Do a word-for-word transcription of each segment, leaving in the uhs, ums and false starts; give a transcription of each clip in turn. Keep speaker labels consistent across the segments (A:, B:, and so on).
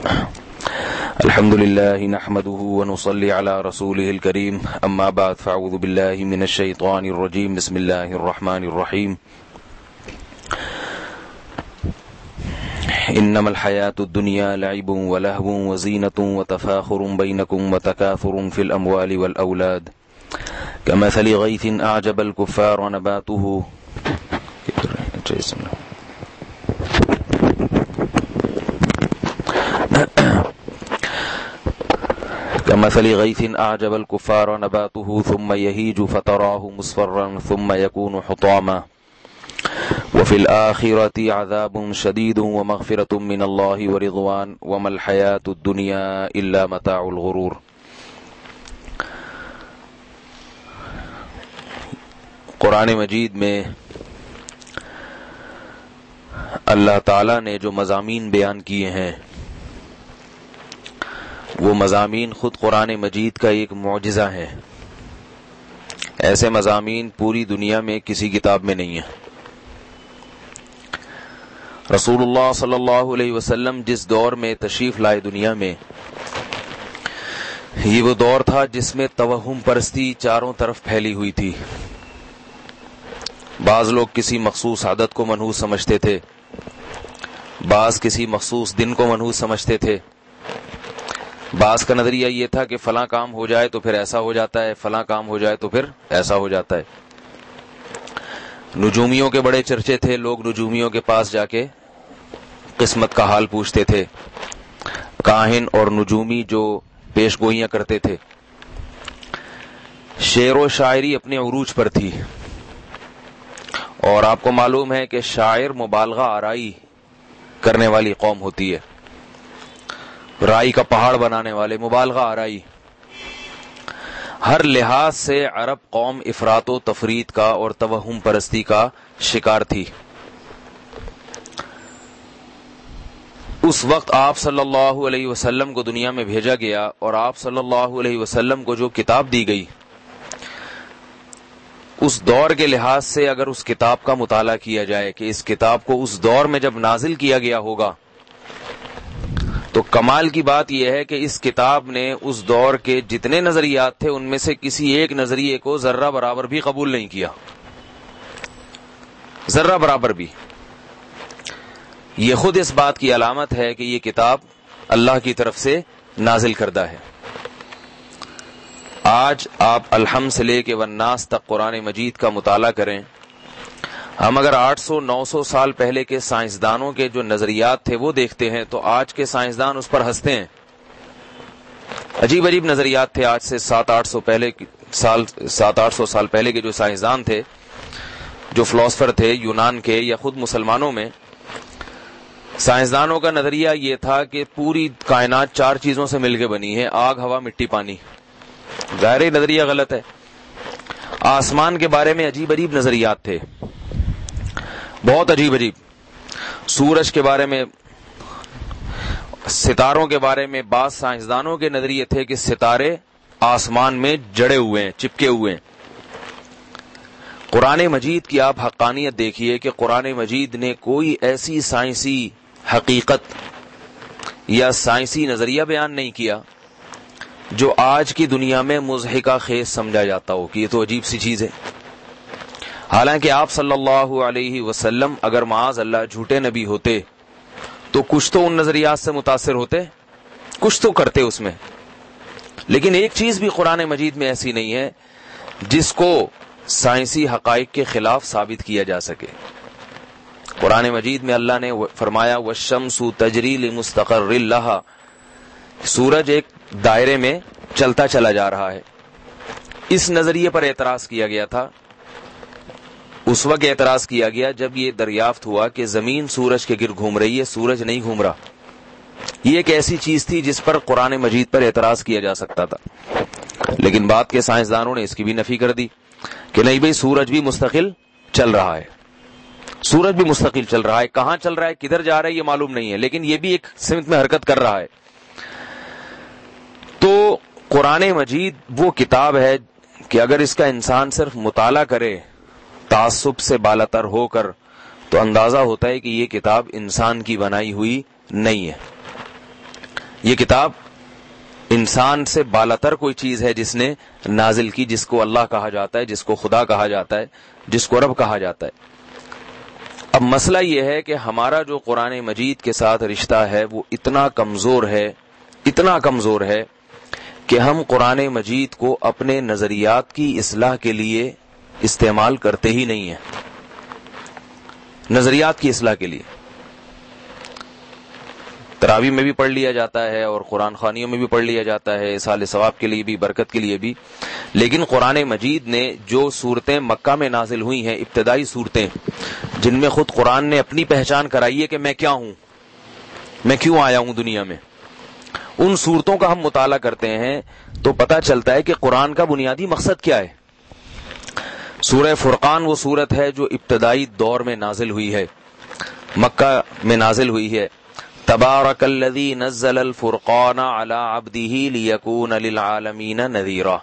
A: الحمد لله نحمده ونصلي على رسوله الكريم أما بعد فأعوذ بالله من الشيطان الرجيم بسم الله الرحمن الرحيم إنما الحياة الدنيا لعب ولهو وزينة وتفاخر بينكم وتكاثر في الأموال والأولاد كمثل غيث أعجب الكفار نباته كمثل غيث أعجب الكفار نباته ثم يهيج فتراه مصفرا ثم يكون حطاما وفي الآخرة عذاب شديد ومغفرة من الله ورضوان وما الحياة الدنيا إلا متاع الغرور. قرآن مجید میں اللہ تعالیٰ نے جو مضامین بیان کیے ہیں وہ مضامین خود قرآن مجید کا ایک معجزہ ہے. ایسے مضامین پوری دنیا میں کسی کتاب میں نہیں ہیں. رسول اللہ صلی اللہ علیہ وسلم جس دور میں تشریف لائے دنیا میں، یہ وہ دور تھا جس میں توہم پرستی چاروں طرف پھیلی ہوئی تھی. بعض لوگ کسی مخصوص عادت کو منحوس سمجھتے تھے، بعض کسی مخصوص دن کو منحوس سمجھتے تھے، بعض کا نظریہ یہ تھا کہ فلاں کام ہو جائے تو پھر ایسا ہو جاتا ہے، فلاں کام ہو جائے تو پھر ایسا ہو جاتا ہے. نجومیوں کے بڑے چرچے تھے، لوگ نجومیوں کے پاس جا کے قسمت کا حال پوچھتے تھے. کاہن اور نجومی جو پیش گوئیاں کرتے تھے. شعر و شاعری اپنے عروج پر تھی، اور آپ کو معلوم ہے کہ شاعر مبالغہ آرائی کرنے والی قوم ہوتی ہے، رائی کا پہاڑ بنانے والے، مبالغہ آرائی. ہر لحاظ سے عرب قوم افراط و تفریط کا اور توہم پرستی کا شکار تھی. اس وقت آپ صلی اللہ علیہ وسلم کو دنیا میں بھیجا گیا، اور آپ صلی اللہ علیہ وسلم کو جو کتاب دی گئی، اس دور کے لحاظ سے اگر اس کتاب کا مطالعہ کیا جائے کہ اس کتاب کو اس دور میں جب نازل کیا گیا ہوگا، تو کمال کی بات یہ ہے کہ اس کتاب نے اس دور کے جتنے نظریات تھے ان میں سے کسی ایک نظریے کو ذرہ برابر بھی قبول نہیں کیا، ذرہ برابر بھی. یہ خود اس بات کی علامت ہے کہ یہ کتاب اللہ کی طرف سے نازل کردہ ہے. آج آپ الحمد سے لے کے والناس تک قرآن مجید کا مطالعہ کریں. ہم اگر آٹھ سو نو سو سال پہلے کے سائنسدانوں کے جو نظریات تھے وہ دیکھتے ہیں تو آج کے سائنسدان اس پر ہنستے ہیں. عجیب عجیب نظریات تھے آج سے سات آٹھ سو پہلے سال سات آٹھ سو سال پہلے کے جو سائنسدان تھے، جو فلاسفر تھے یونان کے یا خود مسلمانوں میں. سائنسدانوں کا نظریہ یہ تھا کہ پوری کائنات چار چیزوں سے مل کے بنی ہے: آگ، ہوا، مٹی، پانی. ظاہر نظریہ غلط ہے. آسمان کے بارے میں عجیب عجیب نظریات تھے، بہت عجیب عجیب. سورج کے بارے میں، ستاروں کے بارے میں بعض سائنسدانوں کے نظریے تھے کہ ستارے آسمان میں جڑے ہوئے ہیں، چپکے ہوئے ہیں. قرآن مجید کی آپ حقانیت دیکھیے کہ قرآن مجید نے کوئی ایسی سائنسی حقیقت یا سائنسی نظریہ بیان نہیں کیا جو آج کی دنیا میں مضحکہ خیز سمجھا جاتا ہو کہ یہ تو عجیب سی چیز ہے. حالانکہ آپ صلی اللہ علیہ وسلم اگر معاذ اللہ جھوٹے نبی ہوتے تو کچھ تو ان نظریات سے متاثر ہوتے، کچھ تو کرتے اس میں. لیکن ایک چیز بھی قرآن مجید میں ایسی نہیں ہے جس کو سائنسی حقائق کے خلاف ثابت کیا جا سکے. قرآن مجید میں اللہ نے فرمایا والشمس تجری لمستقر لہا، سورج ایک دائرے میں چلتا چلا جا رہا ہے. اس نظریے پر اعتراض کیا گیا تھا. اس وقت اعتراض کیا گیا جب یہ دریافت ہوا کہ زمین سورج کے گرد گھوم رہی ہے، سورج نہیں گھوم رہا. یہ ایک ایسی چیز تھی جس پر قرآن مجید پر اعتراض کیا جا سکتا تھا. لیکن بعد کے سائنسدانوں نے اس کی بھی نفی کر دی کہ نہیں بھئی، سورج بھی مستقل چل رہا ہے، سورج بھی مستقل چل رہا ہے. کہاں چل رہا ہے، کدھر جا رہا ہے، یہ معلوم نہیں ہے، لیکن یہ بھی ایک سمت میں حرکت کر رہا ہے. تو قرآن مجید وہ کتاب ہے کہ اگر اس کا انسان صرف مطالعہ کرے تعصب سے بالاتر ہو کر تو اندازہ ہوتا ہے کہ یہ کتاب انسان کی بنائی ہوئی نہیں ہے. یہ کتاب انسان سے بالاتر کوئی چیز ہے جس نے نازل کی، جس کو اللہ کہا جاتا ہے، جس کو خدا کہا جاتا ہے، جس کو رب کہا جاتا ہے۔ اب مسئلہ یہ ہے کہ ہمارا جو قرآن مجید کے ساتھ رشتہ ہے وہ اتنا کمزور ہے، اتنا کمزور ہے کہ ہم قرآن مجید کو اپنے نظریات کی اصلاح کے لیے استعمال کرتے ہی نہیں ہیں، نظریات کی اصلاح کے لیے۔ تراویح میں بھی پڑھ لیا جاتا ہے اور قرآن خوانیوں میں بھی پڑھ لیا جاتا ہے، اصال ثواب کے لیے بھی، برکت کے لیے بھی، لیکن قرآن مجید نے جو صورتیں مکہ میں نازل ہوئی ہیں، ابتدائی صورتیں جن میں خود قرآن نے اپنی پہچان کرائی ہے کہ میں کیا ہوں، میں کیوں آیا ہوں دنیا میں، ان صورتوں کا ہم مطالعہ کرتے ہیں تو پتہ چلتا ہے کہ قرآن کا بنیادی مقصد کیا ہے۔ سورہ فرقان وہ سورت ہے جو ابتدائی دور میں نازل ہوئی ہے، مکہ میں نازل ہوئی ہے۔ تبارک الذی نزل الفرقان علی عبدہ لیکون للعالمین نذیرا،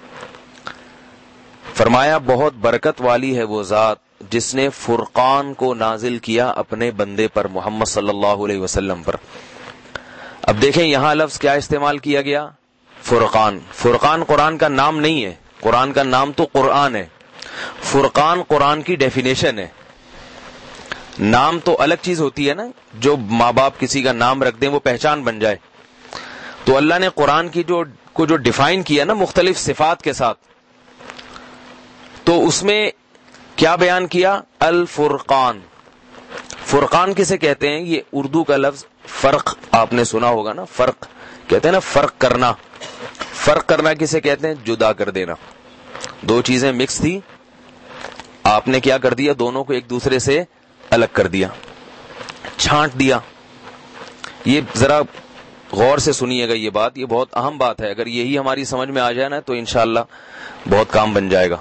A: فرمایا بہت برکت والی ہے وہ ذات جس نے فرقان کو نازل کیا اپنے بندے پر، محمد صلی اللہ علیہ وسلم پر۔ اب دیکھیں یہاں لفظ کیا استعمال کیا گیا؟ فرقان۔ فرقان قرآن کا نام نہیں ہے، قرآن کا نام تو قرآن ہے، فرقان قرآن کی ڈیفینیشن ہے۔ نام تو الگ چیز ہوتی ہے نا، جو ماں باپ کسی کا نام رکھ دیں وہ پہچان بن جائے، تو اللہ نے قرآن کی جو کو جو ڈیفائن کیا نا مختلف صفات کے ساتھ، تو اس میں کیا بیان کیا؟ الفرقان۔ فرقان کسے کہتے ہیں؟ یہ اردو کا لفظ فرق، آپ نے سنا ہوگا نا، فرق کہتے ہیں نا، فرق کرنا۔ فرق کرنا کسے کہتے ہیں؟ جدا کر دینا۔ دو چیزیں مکس تھی، آپ نے کیا کر دیا؟ دونوں کو ایک دوسرے سے الگ کر دیا، چھانٹ دیا۔ یہ ذرا غور سے سنیے گا، یہ بات یہ بہت اہم بات ہے، اگر یہی ہماری سمجھ میں آ جائے نا تو انشاءاللہ بہت کام بن جائے گا۔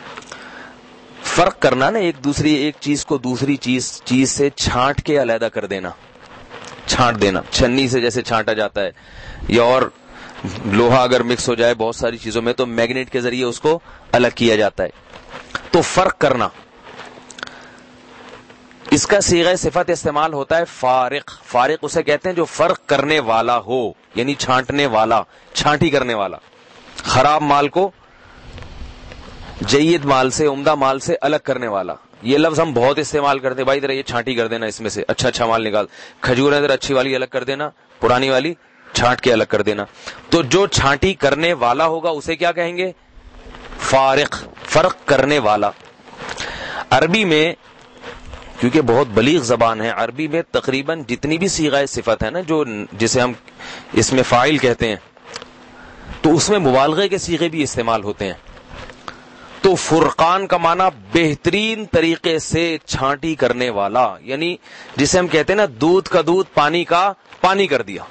A: فرق کرنا نا، ایک دوسری ایک چیز کو دوسری چیز چیز سے چھانٹ کے علیحدہ کر دینا، چھانٹ دینا، چھنی سے جیسے چھانٹا جاتا ہے، یا اور لوہا اگر مکس ہو جائے بہت ساری چیزوں میں تو میگنیٹ کے ذریعے اس کو الگ کیا جاتا ہے۔ تو فرق کرنا، اس کا صیغہ صفت استعمال ہوتا ہے فارق۔ فارق اسے کہتے ہیں جو فرق کرنے والا ہو، یعنی چھانٹنے والا، چھانٹی کرنے والا، خراب مال کو جید مال سے، عمدہ مال سے الگ کرنے والا۔ یہ لفظ ہم بہت استعمال کرتے ہیں، بھائی ذرا یہ چھانٹی کر دینا، اس میں سے اچھا اچھا مال نکال، کھجوریں ذرا اچھی والی الگ کر دینا، پرانی والی چھانٹ کے الگ کر دینا۔ تو جو چھانٹی کرنے والا ہوگا اسے کیا کہیں گے؟ فارق، فرق کرنے والا۔ عربی میں کیونکہ بہت بلیغ زبان ہے، عربی میں تقریباً جتنی بھی صیغہ صفت ہے نا، جو جسے ہم اس میں فاعل کہتے ہیں، تو اس میں مبالغے کے صیغے بھی استعمال ہوتے ہیں۔ تو فرقان کا معنی بہترین طریقے سے چھانٹی کرنے والا، یعنی جسے ہم کہتے ہیں نا دودھ کا دودھ، پانی کا پانی کر دیا۔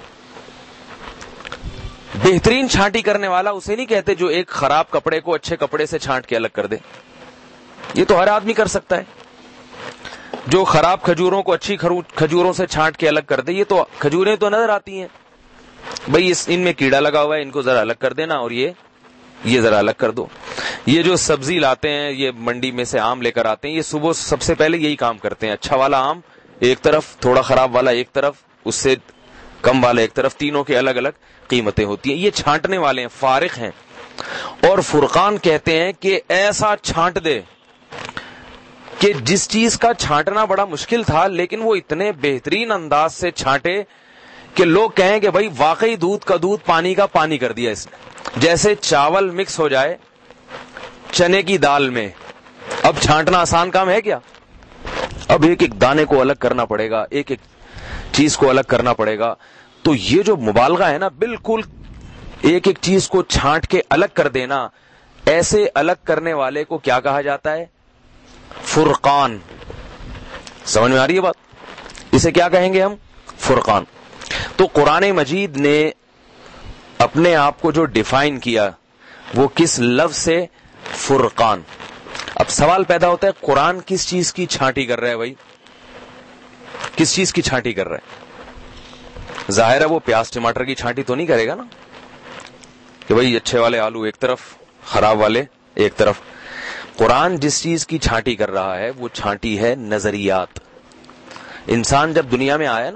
A: بہترین چھانٹی کرنے والا اسے نہیں کہتے جو ایک خراب کپڑے کو اچھے کپڑے سے چھانٹ کے الگ کر دے، یہ تو ہر آدمی کر سکتا ہے۔ جو خراب کھجوروں کو اچھی کھجوروں سے چھانٹ کے الگ کر دے، یہ تو کھجوریں تو نظر آتی ہیں، بھئی ان میں کیڑا لگا ہوا ہے، ان کو ذرا الگ کر دینا، اور یہ یہ ذرا الگ کر دو۔ یہ جو سبزی لاتے ہیں، یہ منڈی میں سے آم لے کر آتے ہیں، یہ صبح سب سے پہلے یہی کام کرتے ہیں، اچھا والا آم ایک طرف، تھوڑا خراب والا ایک طرف، اس سے کم والا ایک طرف، تینوں کے الگ الگ قیمتیں ہوتی ہیں۔ یہ چھانٹنے والے ہیں، فارق ہیں۔ اور فرقان کہتے ہیں کہ ایسا چھانٹ دے کہ جس چیز کا چھانٹنا بڑا مشکل تھا لیکن وہ اتنے بہترین انداز سے چھانٹے کہ لوگ کہیں کہ بھائی واقعی دودھ کا دودھ، پانی کا پانی کر دیا اس نے۔ جیسے چاول مکس ہو جائے چنے کی دال میں، اب چھانٹنا آسان کام ہے کیا؟ اب ایک ایک دانے کو الگ کرنا پڑے گا، ایک ایک چیز کو الگ کرنا پڑے گا۔ تو یہ جو مبالغہ ہے نا، بالکل ایک ایک چیز کو چھانٹ کے الگ کر دینا، ایسے الگ کرنے والے کو کیا کہا جاتا ہے؟ فرقان۔ سمجھ میں آ رہی ہے بات؟ اسے کیا کہیں گے ہم؟ فرقان۔ تو قرآن مجید نے اپنے آپ کو جو ڈیفائن کیا وہ کس لفظ سے؟ فرقان۔ اب سوال پیدا ہوتا ہے قرآن کس چیز کی چھانٹی کر رہا ہے بھائی؟ کس چیز کی چھانٹی کر رہا ہے؟ ظاہر ہے وہ پیاز ٹماٹر کی چھانٹی تو نہیں کرے گا نا، کہ بھائی اچھے والے آلو ایک طرف، خراب والے ایک طرف۔ قرآن جس چیز کی چھانٹی کر رہا ہے وہ چھانٹی ہے نظریات۔ انسان جب دنیا میں آیا نا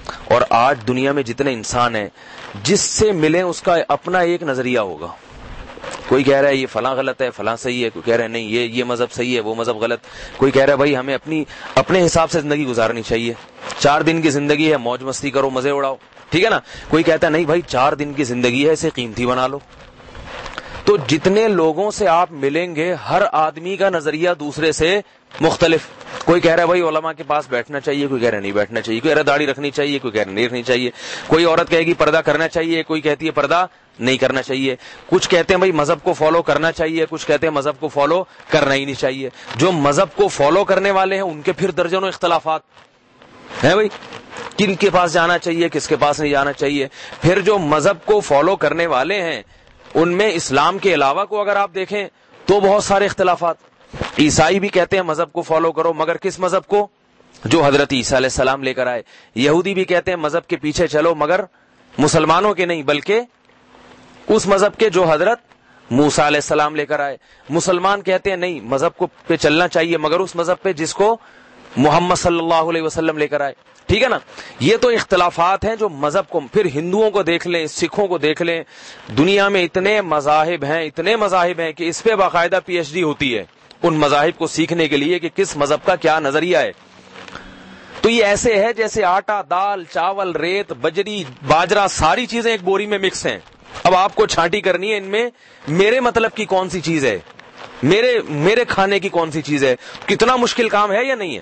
A: اور آج دنیا میں جتنے انسان ہیں جس سے ملیں اس کا اپنا ایک نظریہ ہوگا. کوئی کہہ رہا ہے یہ فلاں غلط ہے, فلاں صحیح ہے, کوئی کہہ رہا ہے نہیں یہ یہ مذہب صحیح ہے, وہ مذہب غلط, کوئی کہہ رہا ہے بھائی ہمیں اپنی اپنے حساب سے زندگی گزارنی چاہیے, چار دن کی زندگی ہے موج مستی کرو مزے اڑاؤ, ٹھیک ہے نا. کوئی کہتا ہے نہیں بھائی چار دن کی زندگی ہے اسے قیمتی بنا لو. تو جتنے لوگوں سے آپ ملیں گے ہر آدمی کا نظریہ دوسرے سے مختلف. کوئی کہہ رہا ہے بھائی علماء کے پاس بیٹھنا چاہیے, کوئی کہہ رہا ہے نہیں بیٹھنا چاہیے, کوئی کہہ رہا ہے داڑھی رکھنی چاہیے, کوئی کہہ رہا ہے نہیں رکھنی چاہیے, کوئی عورت کہے گی پردہ کرنا چاہیے, کوئی کہتی ہے پردہ نہیں کرنا چاہیے, کچھ کہتے ہیں بھائی مذہب کو فالو کرنا چاہیے, کچھ کہتے ہیں مذہب کو فالو کرنا ہی نہیں چاہیے. جو مذہب کو فالو کرنے والے ہیں ان کے پھر درجنوں اختلافات ہیں بھائی, کن کے پاس جانا چاہیے کس کے پاس نہیں جانا چاہیے. پھر جو مذہب کو فالو کرنے والے ہیں ان میں اسلام کے علاوہ کو اگر آپ دیکھیں تو بہت سارے اختلافات. عیسائی بھی کہتے ہیں مذہب کو فالو کرو, مگر کس مذہب کو؟ جو حضرت عیسیٰ علیہ السلام لے کر آئے. یہودی بھی کہتے ہیں مذہب کے پیچھے چلو مگر مسلمانوں کے نہیں بلکہ اس مذہب کے جو حضرت موسیٰ علیہ السلام لے کر آئے. مسلمان کہتے ہیں نہیں مذہب کو پہ چلنا چاہیے مگر اس مذہب پہ جس کو محمد صلی اللہ علیہ وسلم لے کر آئے, ٹھیک ہے نا. یہ تو اختلافات ہیں جو مذہب کو. پھر ہندوؤں کو دیکھ لیں, سکھوں کو دیکھ لیں, دنیا میں اتنے مذاہب ہیں اتنے مذاہب ہیں کہ اس پہ باقاعدہ پی ایچ ڈی ہوتی ہے ان مذاہب کو سیکھنے کے لیے کہ کس مذہب کا کیا نظریہ ہے. تو یہ ایسے ہے جیسے آٹا, دال, چاول, ریت, بجری, باجرا ساری چیزیں ایک بوری میں مکس ہیں. اب آپ کو چھانٹی کرنی ہے ان میں میرے مطلب کی کون سی چیز ہے, میرے میرے کھانے کی کون سی چیز ہے. کتنا مشکل کام ہے یا نہیں ہے.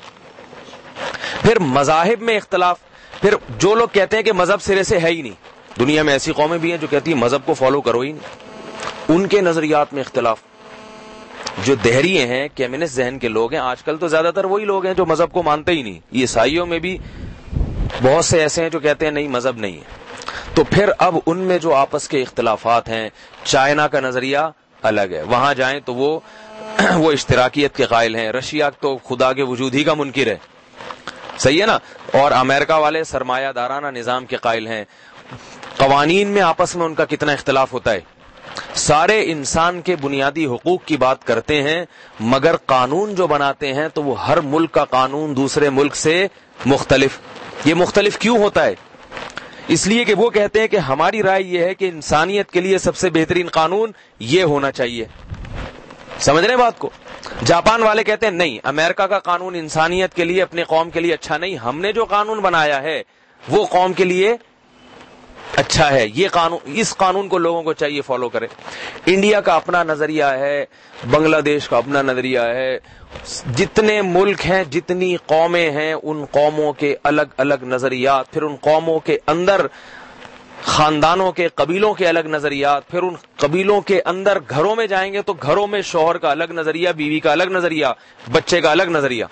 A: پھر مذاہب میں اختلاف. پھر جو لوگ کہتے ہیں کہ مذہب سرے سے ہے ہی نہیں, دنیا میں ایسی قومیں بھی ہیں جو کہتی ہیں مذہب کو فالو کرو ہی نہیں, ان کے نظریات میں اختلاف. جو دہریے ہیں کمیونسٹ ذہن کے لوگ ہیں آج کل تو زیادہ تر وہی لوگ ہیں جو مذہب کو مانتے ہی نہیں. عیسائیوں میں بھی بہت سے ایسے ہیں جو کہتے ہیں نہیں مذہب نہیں ہے. تو پھر اب ان میں جو آپس کے اختلافات ہیں, چائنا کا نظریہ الگ ہے, وہاں جائیں تو وہ وہ اشتراکیت کے قائل ہیں, رشیا تو خدا کے وجود ہی کا منکر ہے, صحیح ہے نا, اور امریکہ والے سرمایہ دارانہ نظام کے قائل ہیں. قوانین میں آپس میں ان کا کتنا اختلاف ہوتا ہے. سارے انسان کے بنیادی حقوق کی بات کرتے ہیں مگر قانون جو بناتے ہیں تو وہ ہر ملک کا قانون دوسرے ملک سے مختلف. یہ مختلف کیوں ہوتا ہے؟ اس لیے کہ وہ کہتے ہیں کہ ہماری رائے یہ ہے کہ انسانیت کے لیے سب سے بہترین قانون یہ ہونا چاہیے. سمجھ رہے ہیں بات کو؟ جاپان والے کہتے ہیں نہیں امریکہ کا قانون انسانیت کے لیے اپنے قوم کے لیے اچھا نہیں, ہم نے جو قانون بنایا ہے وہ قوم کے لیے اچھا ہے, یہ قانون اس قانون کو لوگوں کو چاہیے فالو کرے. انڈیا کا اپنا نظریہ ہے, بنگلہ دیش کا اپنا نظریہ ہے, جتنے ملک ہیں جتنی قومیں ہیں ان قوموں کے الگ الگ نظریات, پھر ان قوموں کے اندر خاندانوں کے قبیلوں کے الگ نظریات, پھر ان قبیلوں کے اندر گھروں میں جائیں گے تو گھروں میں شوہر کا الگ نظریہ, بیوی کا الگ نظریہ, بچے کا الگ نظریہ.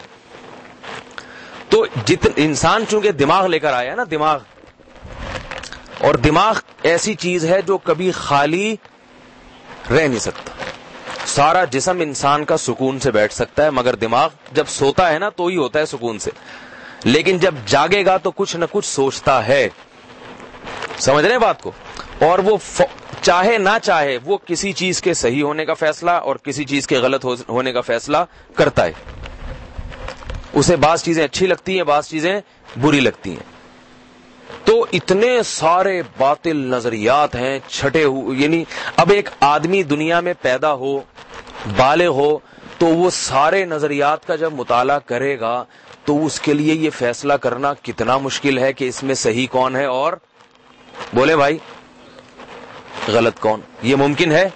A: تو جتن انسان چونکہ دماغ لے کر آیا ہے نا, دماغ, اور دماغ ایسی چیز ہے جو کبھی خالی رہ نہیں سکتا. سارا جسم انسان کا سکون سے بیٹھ سکتا ہے مگر دماغ جب سوتا ہے نا تو ہی ہوتا ہے سکون سے, لیکن جب جاگے گا تو کچھ نہ کچھ سوچتا ہے. سمجھ رہے ہیں بات کو؟ اور وہ ف... چاہے نہ چاہے وہ کسی چیز کے صحیح ہونے کا فیصلہ اور کسی چیز کے غلط ہونے کا فیصلہ کرتا ہے. اسے بعض چیزیں اچھی لگتی ہیں, بعض چیزیں بری لگتی ہیں. تو اتنے سارے باطل نظریات ہیں چھٹے ہوئے. یعنی اب ایک آدمی دنیا میں پیدا ہو, بالغ ہو, تو وہ سارے نظریات کا جب مطالعہ کرے گا تو اس کے لیے یہ فیصلہ کرنا کتنا مشکل ہے کہ اس میں صحیح کون ہے اور بولے بھائی غلط کون. یہ ممکن ہے؟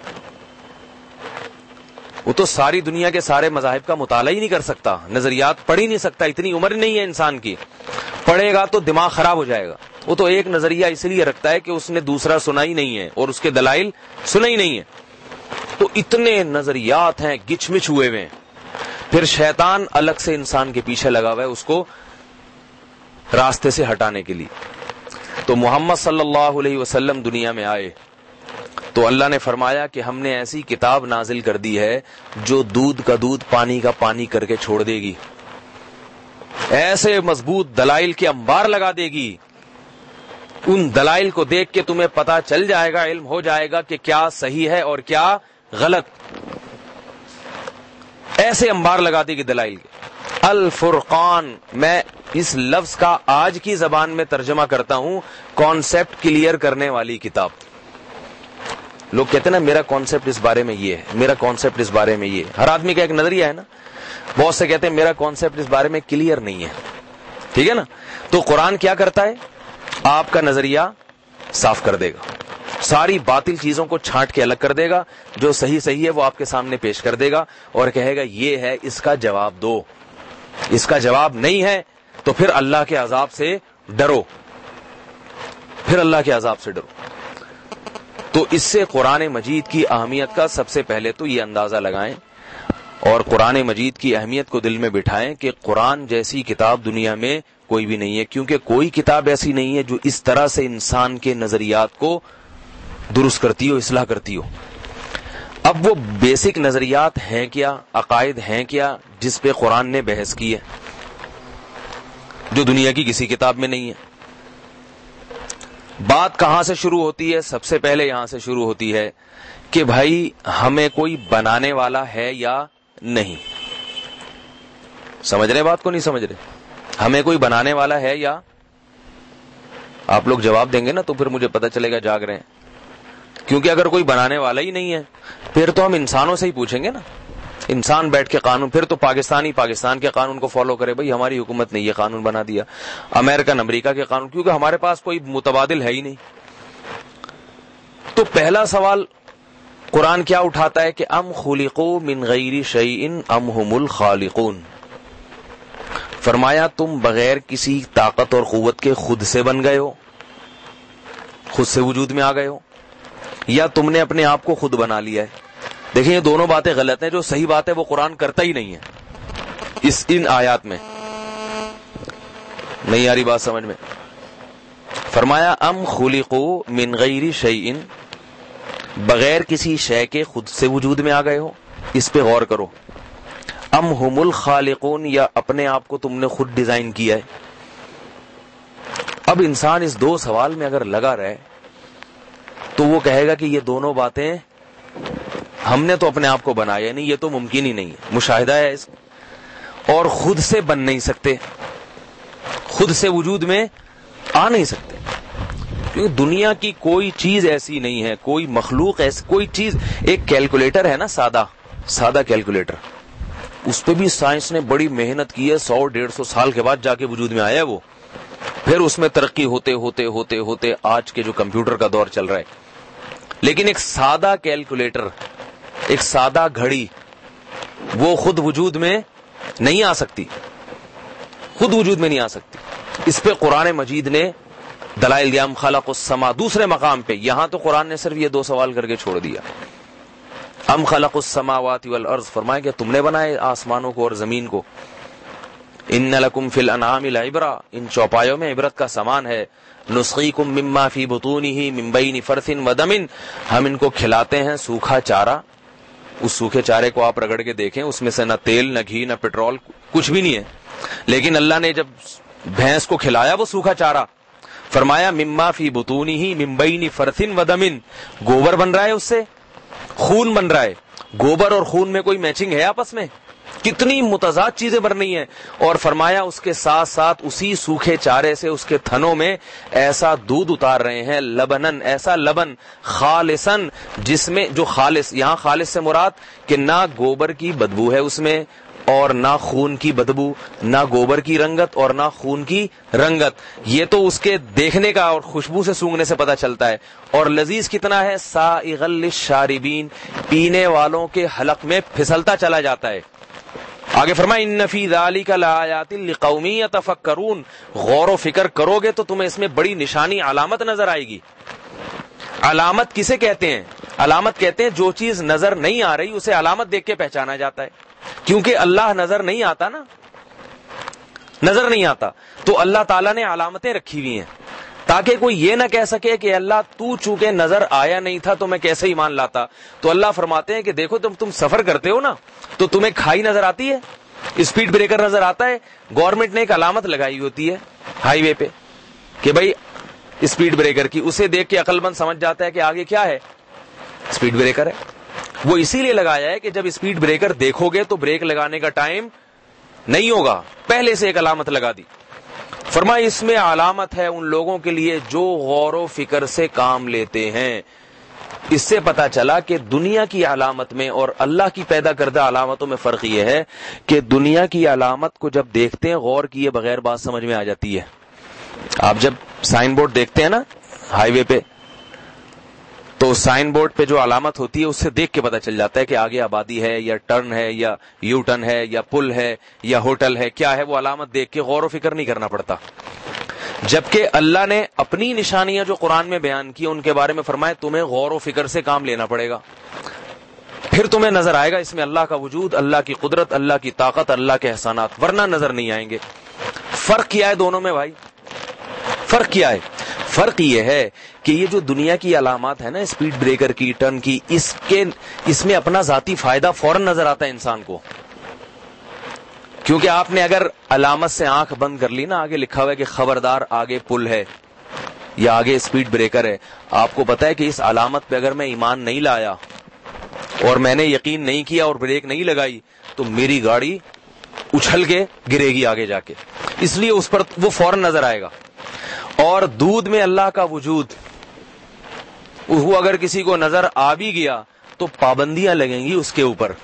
A: وہ تو ساری دنیا کے سارے مذاہب کا مطالعہ ہی نہیں کر سکتا, نظریات پڑھ ہی نہیں سکتا, اتنی عمر نہیں ہے انسان کی. پڑھے گا تو دماغ خراب ہو جائے گا. وہ تو ایک نظریہ اس لیے رکھتا ہے کہ اس نے دوسرا سنا ہی نہیں ہے اور اس کے دلائل سنا ہی نہیں ہے. تو اتنے نظریات ہیں گچ مچ ہوئے ہوئے ہیں. پھر شیطان الگ سے انسان کے پیچھے لگا ہوا ہے اس کو راستے سے ہٹانے کے لیے. تو محمد صلی اللہ علیہ وسلم دنیا میں آئے تو اللہ نے فرمایا کہ ہم نے ایسی کتاب نازل کر دی ہے جو دودھ کا دودھ پانی کا پانی کر کے چھوڑ دے گی, ایسے مضبوط دلائل کے انبار لگا دے گی. ان دلائل کو دیکھ کے تمہیں پتا چل جائے گا, علم ہو جائے گا کہ کیا صحیح ہے اور کیا غلط. ایسے انبار لگا دے گی دلائل کے. الفرقان، میں اس لفظ کا آج کی زبان میں ترجمہ کرتا ہوں کانسیپٹ کلیئر کرنے والی کتاب. لوگ کہتے ہیں نا میرا کانسیپٹ اس بارے میں یہ ہے، میرا کانسیپٹ اس بارے میں یہ ہے. ہر آدمی کا ایک نظریہ ہے نا. بہت سے کہتے ہیں میرا کانسیپٹ اس بارے میں کلیئر نہیں ہے. ٹھیک ہے نا. تو قرآن کیا کرتا ہے؟ آپ کا نظریہ صاف کر دے گا، ساری باطل چیزوں کو چھانٹ کے الگ کر دے گا، جو صحیح صحیح ہے وہ آپ کے سامنے پیش کر دے گا اور کہے گا یہ ہے، اس کا جواب دو. اس کا جواب نہیں ہے تو پھر اللہ کے عذاب سے ڈرو، پھر اللہ کے عذاب سے ڈرو. تو اس سے قرآن مجید کی اہمیت کا سب سے پہلے تو یہ اندازہ لگائیں اور قرآن مجید کی اہمیت کو دل میں بٹھائیں کہ قرآن جیسی کتاب دنیا میں کوئی بھی نہیں ہے، کیونکہ کوئی کتاب ایسی نہیں ہے جو اس طرح سے انسان کے نظریات کو درست کرتی ہو، اصلاح کرتی ہو. اب وہ بیسک نظریات ہیں کیا، عقائد ہیں کیا جس پہ قرآن نے بحث کی ہے، جو دنیا کی کسی کتاب میں نہیں ہے. بات کہاں سے شروع ہوتی ہے؟ سب سے پہلے یہاں سے شروع ہوتی ہے کہ بھائی ہمیں کوئی بنانے والا ہے یا نہیں. سمجھ رہے بات کو؟ نہیں سمجھ رہے؟ ہمیں کوئی بنانے والا ہے یا؟ آپ لوگ جواب دیں گے نا تو پھر مجھے پتہ چلے گا جاگ رہے ہیں. کیونکہ اگر کوئی بنانے والا ہی نہیں ہے پھر تو ہم انسانوں سے ہی پوچھیں گے نا. انسان بیٹھ کے قانون، پھر تو پاکستانی پاکستان کے قانون کو فالو کرے. بھائی ہماری حکومت نے یہ قانون بنا دیا، امریکن امریکہ کے قانون، کیونکہ ہمارے پاس کوئی متبادل ہے ہی نہیں. تو پہلا سوال قرآن کیا اٹھاتا ہے کہ ام خلقوا من غیر شیء ام هم الخالقون. فرمایا تم بغیر کسی طاقت اور قوت کے خود سے بن گئے ہو، خود سے وجود میں آ گئے ہو، یا تم نے اپنے آپ کو خود بنا لیا ہے. دیکھیں یہ دونوں باتیں غلط ہیں. جو صحیح بات ہے وہ قرآن کرتا ہی نہیں ہے اس ان آیات میں. نہیں آ رہی بات سمجھ میں؟ فرمایا ام خلقوا من غیر شیء، بغیر کسی شے کے خود سے وجود میں آ گئے ہو. اس پہ غور کرو. ام هم الخالقون، یا اپنے آپ کو تم نے خود ڈیزائن کیا ہے. اب انسان اس دو سوال میں اگر لگا رہے تو وہ کہے گا کہ یہ دونوں باتیں ہم نے تو اپنے آپ کو بنایا نہیں، یہ تو ممکن ہی نہیں ہے. مشاہدہ ہے اس اور خود سے بن نہیں سکتے، خود سے وجود میں آ نہیں سکتے. کیونکہ دنیا کی کوئی چیز ایسی نہیں ہے، کوئی مخلوق ایسی کوئی چیز. ایک کیلکولیٹر ہے نا، سادہ سادہ کیلکولیٹر، اس پہ بھی سائنس نے بڑی محنت کی ہے. سو ڈیڑھ سو سال کے بعد جا کے وجود میں آیا وہ. پھر اس میں ترقی ہوتے ہوتے ہوتے ہوتے آج کے جو کمپیوٹر کا دور چل رہا ہے. لیکن ایک سادہ کیلکولیٹر، ایک سادہ گھڑی، وہ خود وجود میں نہیں آ سکتی، خود وجود میں نہیں آ سکتی. اس پہ قرآن مجید نے دلائل دیا. ام خلق السما دوسرے مقام پہ. یہاں تو قرآن نے صرف یہ دو سوال کر کے چھوڑ دیا. ام خلق السماوات والارض، فرمایا کہ تم نے بنائے آسمانوں کو اور زمین کو. ان لکم فی الانعام لعبرہ، ان چوپایوں میں عبرت کا سامان ہے. نسقیکم مما فی بطونہ من بین فرث ودم، ہم ان کو کھلاتے ہیں سوکھا چارہ. اس سوکھے چارے کو آپ رگڑ کے دیکھیں، اس میں سے نہ تیل نہ گھی نہ پیٹرول کچھ بھی نہیں ہے. لیکن اللہ نے جب بھینس کو کھلایا وہ سوکھا چارہ، فرمایا مما فی بطونہ من بین فرث ودم، گوبر بن رہا ہے، اس سے خون بن رہا ہے. گوبر اور خون میں کوئی میچنگ ہے آپس میں؟ کتنی متضاد چیزیں بن رہی ہیں. اور فرمایا اس کے ساتھ ساتھ اسی سوکھے چارے سے اس کے تھنوں میں ایسا دودھ اتار رہے ہیں، لبنن، ایسا لبن، خالصن، جس میں جو خالص، یہاں خالص سے مراد کہ نہ گوبر کی بدبو ہے اس میں اور نہ خون کی بدبو، نہ گوبر کی رنگت اور نہ خون کی رنگت. یہ تو اس کے دیکھنے کا اور خوشبو سے سونگھنے سے پتہ چلتا ہے. اور لذیذ کتنا ہے، سائغ للشاربین، پینے والوں کے حلق میں پھسلتا چلا جاتا ہے. آگے فرمایا ان فی ذلک لآیات لقوم یتفکرون، غور و فکر کرو گے تو تمہیں اس میں بڑی نشانی، علامت نظر آئے گی. علامت کسے کہتے ہیں؟ علامت کہتے ہیں جو چیز نظر نہیں آ رہی اسے علامت دیکھ کے پہچانا جاتا ہے. کیونکہ اللہ نظر نہیں آتا نا، نظر نہیں آتا تو اللہ تعالیٰ نے علامتیں رکھی ہوئی ہیں تاکہ کوئی یہ نہ کہہ سکے کہ اللہ تو چونکہ نظر آیا نہیں تھا تو میں کیسے ایمان لاتا. تو اللہ فرماتے ہیں کہ دیکھو تم تم سفر کرتے ہو نا تو تمہیں کھائی نظر آتی ہے، اسپیڈ بریکر نظر آتا ہے. گورنمنٹ نے ایک علامت لگائی ہوتی ہے ہائی وے پہ کہ بھائی اسپیڈ بریکر کی، اسے دیکھ کے عقل مند سمجھ جاتا ہے کہ آگے کیا ہے، اسپیڈ بریکر ہے. وہ اسی لیے لگایا ہے کہ جب اسپیڈ بریکر دیکھو گے تو بریک لگانے کا ٹائم نہیں ہوگا، پہلے سے ایک علامت لگا دی. فرمایا اس میں علامت ہے ان لوگوں کے لیے جو غور و فکر سے کام لیتے ہیں. اس سے پتا چلا کہ دنیا کی علامت میں اور اللہ کی پیدا کردہ علامتوں میں فرق یہ ہے کہ دنیا کی علامت کو جب دیکھتے ہیں غور کیے بغیر بات سمجھ میں آ جاتی ہے. آپ جب سائن بورڈ دیکھتے ہیں نا ہائی وے پہ، تو سائن بورڈ پہ جو علامت ہوتی ہے اس سے دیکھ کے پتا چل جاتا ہے کہ آگے آبادی ہے یا ٹرن ہے یا یو ٹرن ہے یا پل ہے یا ہوٹل ہے، کیا ہے وہ علامت دیکھ کے غور و فکر نہیں کرنا پڑتا. جبکہ اللہ نے اپنی نشانیاں جو قرآن میں بیان کی ان کے بارے میں فرمایا تمہیں غور و فکر سے کام لینا پڑے گا، پھر تمہیں نظر آئے گا اس میں اللہ کا وجود، اللہ کی قدرت، اللہ کی طاقت، اللہ کے احسانات، ورنہ نظر نہیں آئیں گے. فرق کیا ہے دونوں میں بھائی؟ فرق کیا ہے؟ فرق یہ ہے کہ یہ جو دنیا کی علامات ہے نا، اسپیڈ بریکر کی، ٹرن کی، اس کے اس میں اپنا ذاتی فائدہ فوراً نظر آتا ہے انسان کو. کیونکہ آپ نے اگر علامت سے آنکھ بند کر لی نا، آگے لکھا ہوا ہے کہ خبردار آگے پل ہے یا آگے اسپیڈ بریکر ہے، آپ کو پتا ہے کہ اس علامت پہ اگر میں ایمان نہیں لایا اور میں نے یقین نہیں کیا اور بریک نہیں لگائی تو میری گاڑی اچھل کے گرے گی آگے جا کے، اس لیے اس پر وہ فوراً نظر آئے گا. اور دودھ میں اللہ کا وجود وہ اگر کسی کو نظر آ بھی گیا تو پابندیاں لگیں گی اس کے اوپر.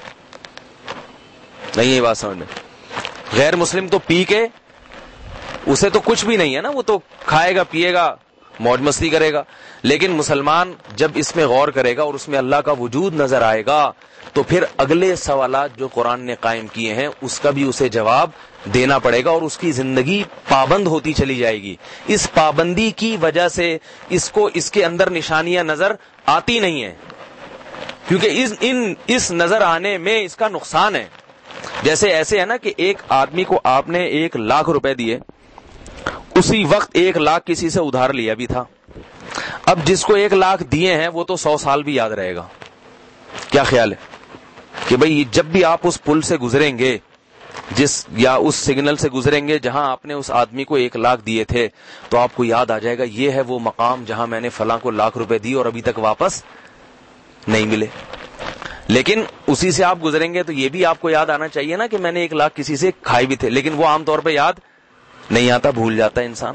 A: نہیں یہ بات سمجھ میں؟ غیر مسلم تو پی کے اسے تو کچھ بھی نہیں ہے نا، وہ تو کھائے گا پیے گا موج مستی کرے گا، لیکن مسلمان جب اس میں غور کرے گا اور اس میں اللہ کا وجود نظر آئے گا تو پھر اگلے سوالات جو قرآن نے قائم کیے ہیں اس کا بھی اسے جواب دینا پڑے گا اور اس کی زندگی پابند ہوتی چلی جائے گی. اس پابندی کی وجہ سے اس کو اس کے اندر نشانیاں نظر آتی نہیں ہیں، کیونکہ اس ان اس نظر آنے میں اس کا نقصان ہے. جیسے ایسے ہے نا کہ ایک آدمی کو آپ نے ایک لاکھ روپے دیے، اسی وقت ایک لاکھ کسی سے ادھار لیا بھی تھا. اب جس کو ایک لاکھ دیے ہیں وہ تو سو سال بھی یاد رہے گا. کیا خیال ہے کہ بھئی جب بھی آپ اس پل سے گزریں گے جس یا اس سگنل سے گزریں گے جہاں آپ نے اس آدمی کو ایک لاکھ دیے تھے تو آپ کو یاد آ جائے گا یہ ہے وہ مقام جہاں میں نے فلاں کو لاکھ روپے دی اور ابھی تک واپس نہیں ملے. لیکن اسی سے آپ گزریں گے تو یہ بھی آپ کو یاد آنا چاہیے نا کہ میں نے ایک لاکھ کسی سے کھائے بھی تھے، لیکن وہ عام طور پہ یاد نہیں آتا، بھول جاتا ہے انسان.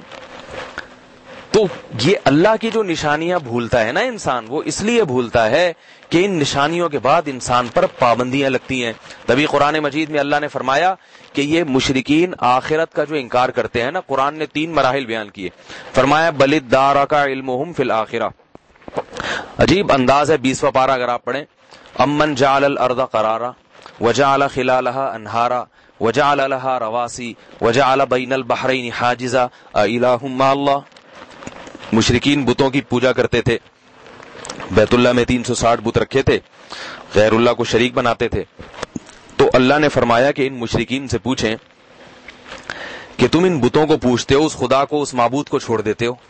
A: تو یہ اللہ کی جو نشانیاں بھولتا ہے نا انسان، وہ اس لیے بھولتا ہے کہ ان نشانیوں کے بعد انسان پر پابندیاں لگتی ہیں. تبھی قرآن مجید میں اللہ نے فرمایا کہ یہ مشرکین آخرت کا جو انکار کرتے ہیں نا، قرآن نے تین مراحل بیان کیے. فرمایا بل ادارک علمہم فی الآخرہ. عجیب انداز ہے بیسواں پارہ اگر آپ پڑھیں. امن جعل الارض قرارا وجعل خلالها انہارا وجعل لها رواسی وجعل بین البحرین حاجزا الہ مع اللہ. مشرکین بتوں کی پوجا کرتے تھے، بیت اللہ میں تین سو ساٹھ بت رکھے تھے، غیر اللہ کو شریک بناتے تھے. تو اللہ نے فرمایا کہ ان مشرکین سے پوچھیں کہ تم ان بتوں کو پوچھتے ہو، اس خدا کو، اس معبود کو چھوڑ دیتے ہو،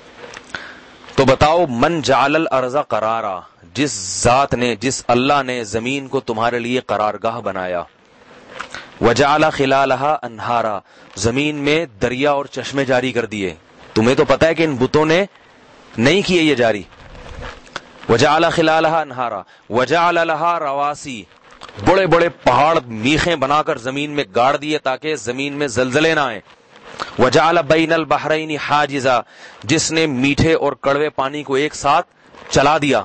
A: تو بتاؤ من جعل الارض قرارا، جس ذات نے، جس اللہ نے زمین کو تمہارے لیے قرارگاہ بنایا، وجعل خلالها انہارا، زمین میں دریا اور چشمے جاری کر دیے. تمہیں تو پتا ہے کہ ان بتوں نے نہیں کیے یہ جاری. وجعل خلالها انہارا وجعل لها رواسی، بڑے بڑے پہاڑ میخیں بنا کر زمین میں گاڑ دیے تاکہ زمین میں زلزلے نہ آئیں. وجعل بین البحرین حاجزا، جس نے میٹھے اور کڑوے پانی کو ایک ساتھ چلا دیا.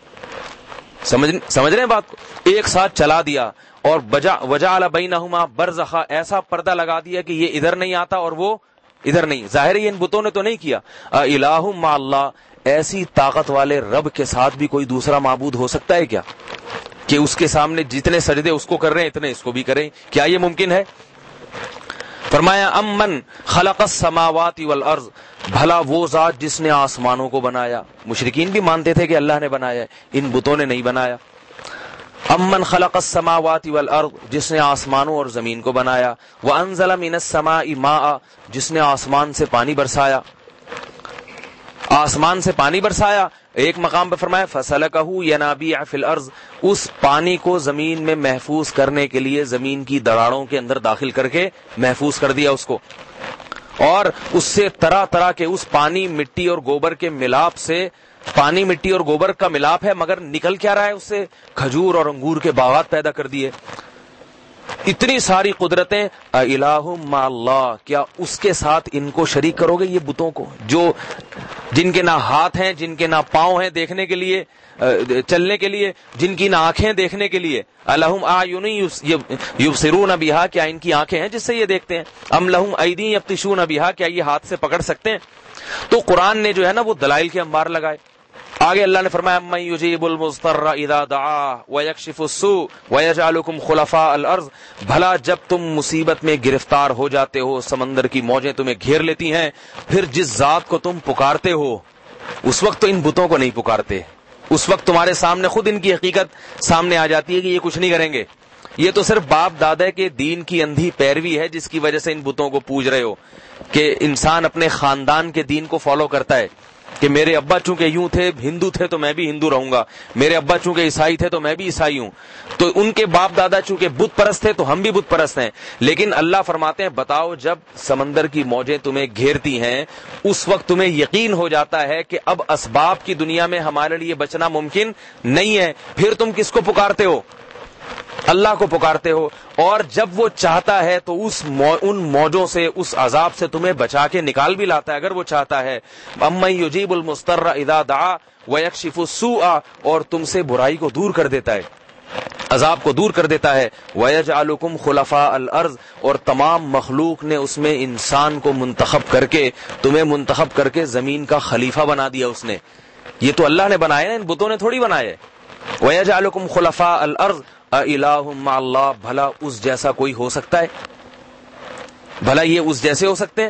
A: سمجھ سمجھ رہے ہیں بات کو؟ ایک ساتھ چلا دیا. اور وجعل بینہما برزخا، ایسا پردہ لگا دیا کہ یہ ادھر نہیں آتا اور وہ ادھر نہیں. ظاہر ہے ان بتوں نے تو نہیں کیا. الہ مع اللہ، ایسی طاقت والے رب کے ساتھ بھی کوئی دوسرا معبود ہو سکتا ہے کیا کہ اس کے سامنے جتنے سجدے اس کو کر رہے ہیں اتنے اس کو بھی کریں؟ کیا یہ ممکن ہے؟ فرمایا امن خلق السماوات والارض، بھلا وہ ذات جس نے آسمانوں کو بنایا. مشرکین بھی مانتے تھے کہ اللہ نے بنایا، ان بتوں نے نہیں بنایا. امن خلق السماوات والارض، جس نے آسمانوں اور زمین کو بنایا. وانزل من السماء ماء، جس نے آسمان سے پانی برسایا. آسمان سے پانی برسایا. ایک مقام پہ فرمایا فسلکہ ینابیع فی الارض، اس پانی کو زمین میں محفوظ کرنے کے لیے زمین کی دراڑوں کے اندر داخل کر کے محفوظ کر دیا اس کو. اور اس سے طرح طرح کے اس پانی مٹی اور گوبر کے ملاپ سے، پانی مٹی اور گوبر کا ملاپ ہے مگر نکل کیا رہا ہے اس سے؟ کھجور اور انگور کے باغات پیدا کر دیے. اتنی ساری قدرتیں، الہ مع اللہ، کیا اس کے ساتھ ان کو شریک کرو گے؟ یہ بتوں کو جو جن کے نہ ہاتھ ہیں، جن کے نہ پاؤں ہیں دیکھنے کے لیے، چلنے کے لیے، جن کی نہ آنکھیں دیکھنے کے لیے. الہم اعین یبصرون بہا، کیا ان کی آنکھیں ہیں جس سے یہ دیکھتے ہیں؟ ام لہم ایدی یبطشون بہا، کیا یہ ہاتھ سے پکڑ سکتے ہیں؟ تو قرآن نے جو ہے نا وہ دلائل کے انبار لگائے. آگے اللہ نے فرمایا من یجیب المضطر اذا دعا ویکشف السوء ویجعلکم خلفاء الارض، بھلا جب تم مصیبت میں گرفتار ہو جاتے ہو، سمندر کی موجیں تمہیں گھیر لیتی ہیں، پھر جس ذات کو تم پکارتے ہو اس وقت تو ان بتوں کو نہیں پکارتے، اس وقت تمہارے سامنے خود ان کی حقیقت سامنے آ جاتی ہے کہ یہ کچھ نہیں کریں گے. یہ تو صرف باپ دادا کے دین کی اندھی پیروی ہے جس کی وجہ سے ان بتوں کو پوج رہے ہو، کہ انسان اپنے خاندان کے دین کو فالو کرتا ہے کہ میرے ابا چونکہ یوں تھے، ہندو تھے تو میں بھی ہندو رہوں گا، میرے ابا چونکہ عیسائی تھے تو میں بھی عیسائی ہوں، تو ان کے باپ دادا چونکہ بت پرست تھے تو ہم بھی بت پرست ہیں. لیکن اللہ فرماتے ہیں بتاؤ جب سمندر کی موجیں تمہیں گھیرتی ہیں اس وقت تمہیں یقین ہو جاتا ہے کہ اب اسباب کی دنیا میں ہمارے لیے بچنا ممکن نہیں ہے، پھر تم کس کو پکارتے ہو؟ اللہ کو پکارتے ہو. اور جب وہ چاہتا ہے تو اس مو ان موجوں سے، اس عذاب سے تمہیں بچا کے نکال بھی لاتا ہے اگر وہ چاہتا ہے. امن یجیب المضطر اذا دعا ویکشف السوء، اور تم سے برائی کو دور کر دیتا ہے، عذاب کو دور کر دیتا ہے. ویجعلکم خلفاء الارض، اور تمام مخلوق نے اس میں انسان کو منتخب کر کے، تمہیں منتخب کر کے زمین کا خلیفہ بنا دیا اس نے. یہ تو اللہ نے بنایا ہے، ان بتوں نے تھوڑی بنایا ہے. ویجعلکم خلفاء الارض الہ مع اللہ، بھلا اس جیسا کوئی ہو سکتا ہے؟ بھلا یہ اس جیسے ہو سکتے ہیں؟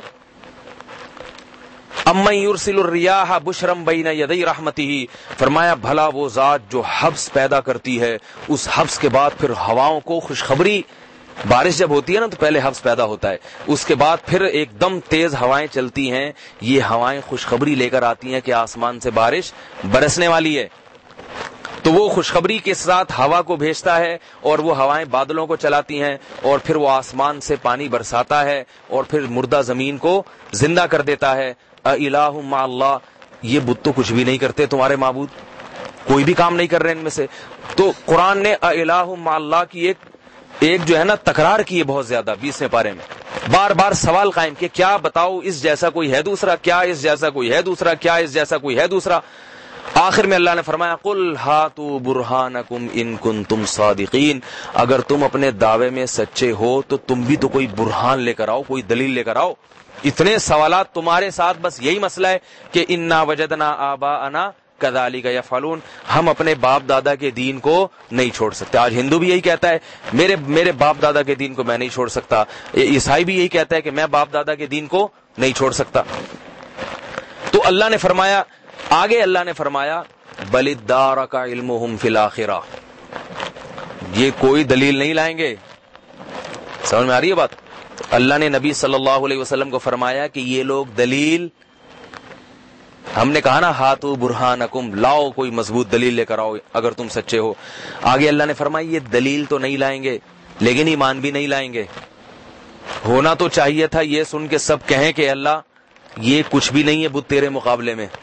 A: امن یرسل الریاح بشرا بین یدی رحمتہ، فرمایا بھلا وہ ذات جو حبس پیدا کرتی ہے، اس حبس کے بعد پھر ہواؤں کو خوشخبری، بارش جب ہوتی ہے نا تو پہلے حبس پیدا ہوتا ہے، اس کے بعد پھر ایک دم تیز ہوائیں چلتی ہیں، یہ ہوائیں خوشخبری لے کر آتی ہیں کہ آسمان سے بارش برسنے والی ہے. تو وہ خوشخبری کے ساتھ ہوا کو بھیجتا ہے اور وہ ہوائیں بادلوں کو چلاتی ہیں اور پھر وہ آسمان سے پانی برساتا ہے اور پھر مردہ زمین کو زندہ کر دیتا ہے. الہ مع اللہ، یہ بت تو کچھ بھی نہیں کرتے، تمہارے معبود کوئی بھی کام نہیں کر رہے ان میں سے. تو قرآن نے الہ مع اللہ کی ایک ایک جو ہے نا تکرار کی ہے بہت زیادہ، بیسویں پارے میں بار بار سوال قائم کہ کیا بتاؤ اس جیسا کوئی ہے دوسرا، کیا اس جیسا کوئی ہے دوسرا، کیا اس جیسا کوئی ہے دوسرا. آخر میں اللہ نے فرمایا قل ہاتوا برہانکم ان کنتم صادقین، اگر تم اپنے دعوے میں سچے ہو تو تم بھی تو کوئی برہان لے کر آؤ، کوئی دلیل لے کر آؤ. اتنے سوالات تمہارے ساتھ بس یہی مسئلہ ہے کہ انا وجدنا آباءنا کذالک یفعلون، ہم اپنے باپ دادا کے دین کو نہیں چھوڑ سکتے. آج ہندو بھی یہی کہتا ہے میرے میرے باپ دادا کے دین کو میں نہیں چھوڑ سکتا، عیسائی بھی یہی کہتا ہے کہ میں باپ دادا کے دین کو نہیں چھوڑ سکتا. تو اللہ نے فرمایا، آگے اللہ نے فرمایا بل ادارک علمہم فی الآخرہ، یہ کوئی دلیل نہیں لائیں گے. سمجھ میں آ رہی ہے بات؟ اللہ نے نبی صلی اللہ علیہ وسلم کو فرمایا کہ یہ لوگ دلیل، ہم نے کہا نا ہاتو برہانکم، لاؤ کوئی مضبوط دلیل لے کر آؤ اگر تم سچے ہو. آگے اللہ نے فرمایا یہ دلیل تو نہیں لائیں گے لیکن ایمان بھی نہیں لائیں گے. ہونا تو چاہیے تھا یہ سن کے سب کہیں کہ اللہ یہ کچھ بھی نہیں ہے بت تیرے مقابلے میں،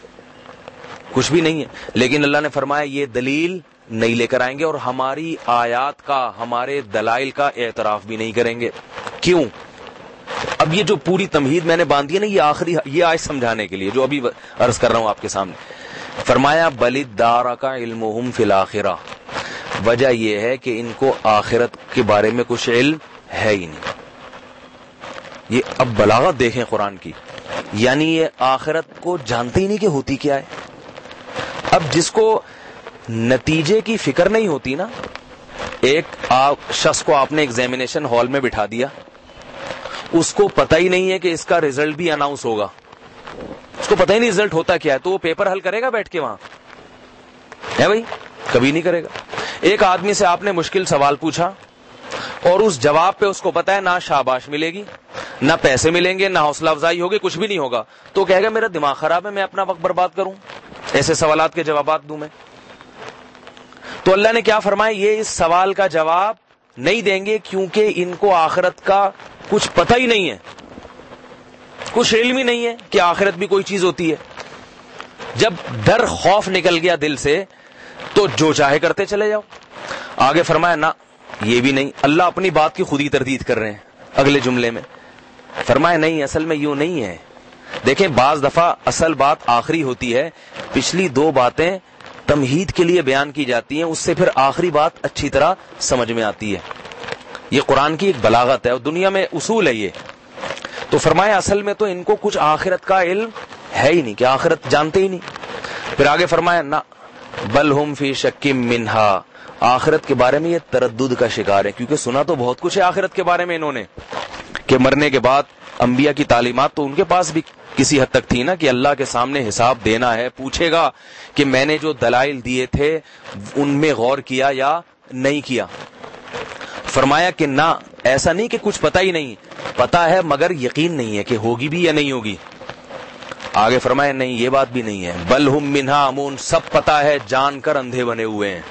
A: کچھ بھی نہیں ہے. لیکن اللہ نے فرمایا یہ دلیل نہیں لے کر آئیں گے اور ہماری آیات کا، ہمارے دلائل کا اعتراف بھی نہیں کریں گے. کیوں؟ اب یہ جو پوری تمہید میں نے باندھی ہے نا، یہ آخری یہ آج سمجھانے کے لیے جو ابھی عرض کر رہا ہوں آپ کے سامنے. فرمایا بل ادارک علمہم فی الآخرہ، وجہ یہ ہے کہ ان کو آخرت کے بارے میں کچھ علم ہے ہی نہیں. یہ اب بلاغت دیکھیں قرآن کی، یعنی یہ آخرت کو جانتے ہی نہیں کہ ہوتی کیا ہے. اب جس کو نتیجے کی فکر نہیں ہوتی نا، ایک آپ شخص کو آپ نے ایگزامینیشن ہال میں بٹھا دیا، اس کو پتہ ہی نہیں ہے کہ اس کا رزلٹ بھی اناؤنس ہوگا، اس کو پتہ ہی نہیں رزلٹ ہوتا کیا ہے، تو وہ پیپر حل کرے گا بیٹھ کے وہاں؟ ہے بھائی؟ کبھی نہیں کرے گا. ایک آدمی سے آپ نے مشکل سوال پوچھا اور اس جواب پہ اس کو پتا ہے نہ شاباش ملے گی، نہ پیسے ملیں گے، نہ حوصلہ افزائی ہوگی، کچھ بھی نہیں ہوگا، تو کہے گا میرا دماغ خراب ہے، میں اپنا وقت برباد کروں ایسے سوالات کے جوابات دوں میں. تو اللہ نے کیا فرمایا، یہ اس سوال کا جواب نہیں دیں گے کیونکہ ان کو آخرت کا کچھ پتہ ہی نہیں ہے، کچھ علم ہی نہیں ہے کہ آخرت بھی کوئی چیز ہوتی ہے. جب ڈر خوف نکل گیا دل سے تو جو چاہے کرتے چلے جاؤ. آگے فرمایا نہ یہ بھی نہیں. اللہ اپنی بات کی خود ہی تردید کر رہے ہیں اگلے جملے میں. فرمایا نہیں، اصل میں یوں نہیں ہے. دیکھیں بعض دفعہ اصل بات آخری ہوتی ہے، پچھلی دو باتیں تمہید کے لیے بیان کی جاتی ہیں، اس سے پھر آخری بات اچھی طرح سمجھ میں آتی ہے. یہ قرآن کی ایک بلاغت ہے اور دنیا میں اصول ہے یہ. تو فرمایا اصل میں تو ان کو کچھ آخرت کا علم ہے ہی نہیں، کہ آخرت جانتے ہی نہیں. پھر آگے فرمایا نہ بل ہم فی شک منہا، آخرت کے بارے میں یہ تردد کا شکار ہے، کیونکہ سنا تو بہت کچھ ہے آخرت کے بارے میں انہوں نے، کہ مرنے کے بعد انبیاء کی تعلیمات تو ان کے پاس بھی کسی حد تک تھی نا، کہ اللہ کے سامنے حساب دینا ہے، پوچھے گا کہ میں نے جو دلائل دیے تھے ان میں غور کیا یا نہیں کیا. فرمایا کہ نہ، ایسا نہیں کہ کچھ پتہ ہی نہیں، پتہ ہے مگر یقین نہیں ہے کہ ہوگی بھی یا نہیں ہوگی. آگے فرمایا نہیں، یہ بات بھی نہیں ہے. بل ہم منہا امون، سب پتہ ہے جان کر اندھے بنے ہوئے ہیں.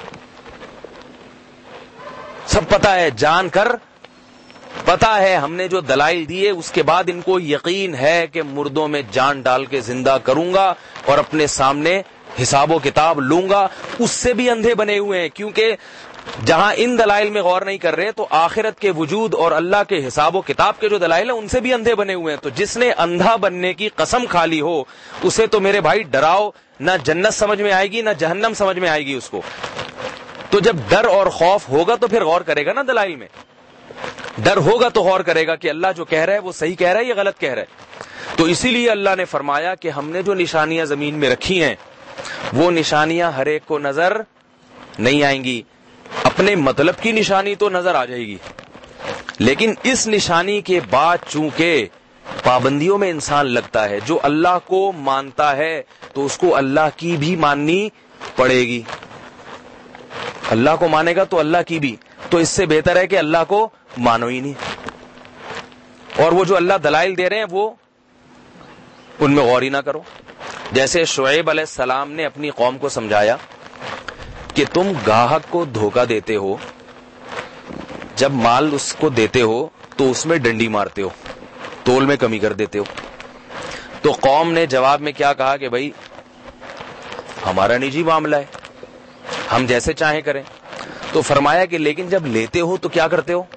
A: سب پتہ ہے جان کر، پتہ ہے ہم نے جو دلائل دیے اس کے بعد ان کو یقین ہے کہ مردوں میں جان ڈال کے زندہ کروں گا اور اپنے سامنے حساب و کتاب لوں گا. اس سے بھی اندھے بنے ہوئے ہیں، کیونکہ جہاں ان دلائل میں غور نہیں کر رہے تو آخرت کے وجود اور اللہ کے حساب و کتاب کے جو دلائل ہیں ان سے بھی اندھے بنے ہوئے ہیں. تو جس نے اندھا بننے کی قسم کھا لی ہو اسے تو میرے بھائی ڈراؤ، نہ جنت سمجھ میں آئے گی نہ جہنم سمجھ میں آئے گی اس کو. تو جب ڈر اور خوف ہوگا تو پھر غور کرے گا نا دلائل میں. ڈر ہوگا تو غور کرے گا کہ اللہ جو کہہ رہا ہے وہ صحیح کہہ رہا ہے یا غلط کہہ رہا ہے. تو اسی لیے اللہ نے فرمایا کہ ہم نے جو نشانیاں زمین میں رکھی ہیں وہ نشانیاں ہر ایک کو نظر نہیں آئیں گی. اپنے مطلب کی نشانی تو نظر آ جائے گی، لیکن اس نشانی کے بعد چونکہ پابندیوں میں انسان لگتا ہے، جو اللہ کو مانتا ہے تو اس کو اللہ کی بھی ماننی پڑے گی. اللہ کو مانے گا تو اللہ کی بھی، تو اس سے بہتر ہے کہ اللہ کو مانو ہی نہیں. اور وہ جو اللہ دلائل دے رہے ہیں وہ ان میں غور ہی نہ کرو. جیسے شعیب علیہ السلام نے اپنی قوم کو سمجھایا کہ تم گاہک کو دھوکہ دیتے ہو، جب مال اس کو دیتے ہو تو اس میں ڈنڈی مارتے ہو، تول میں کمی کر دیتے ہو. تو قوم نے جواب میں کیا کہا کہ بھائی ہمارا نجی معاملہ ہے، ہم جیسے چاہیں کریں. تو فرمایا کہ لیکن جب لیتے ہو تو کیا کرتے ہو؟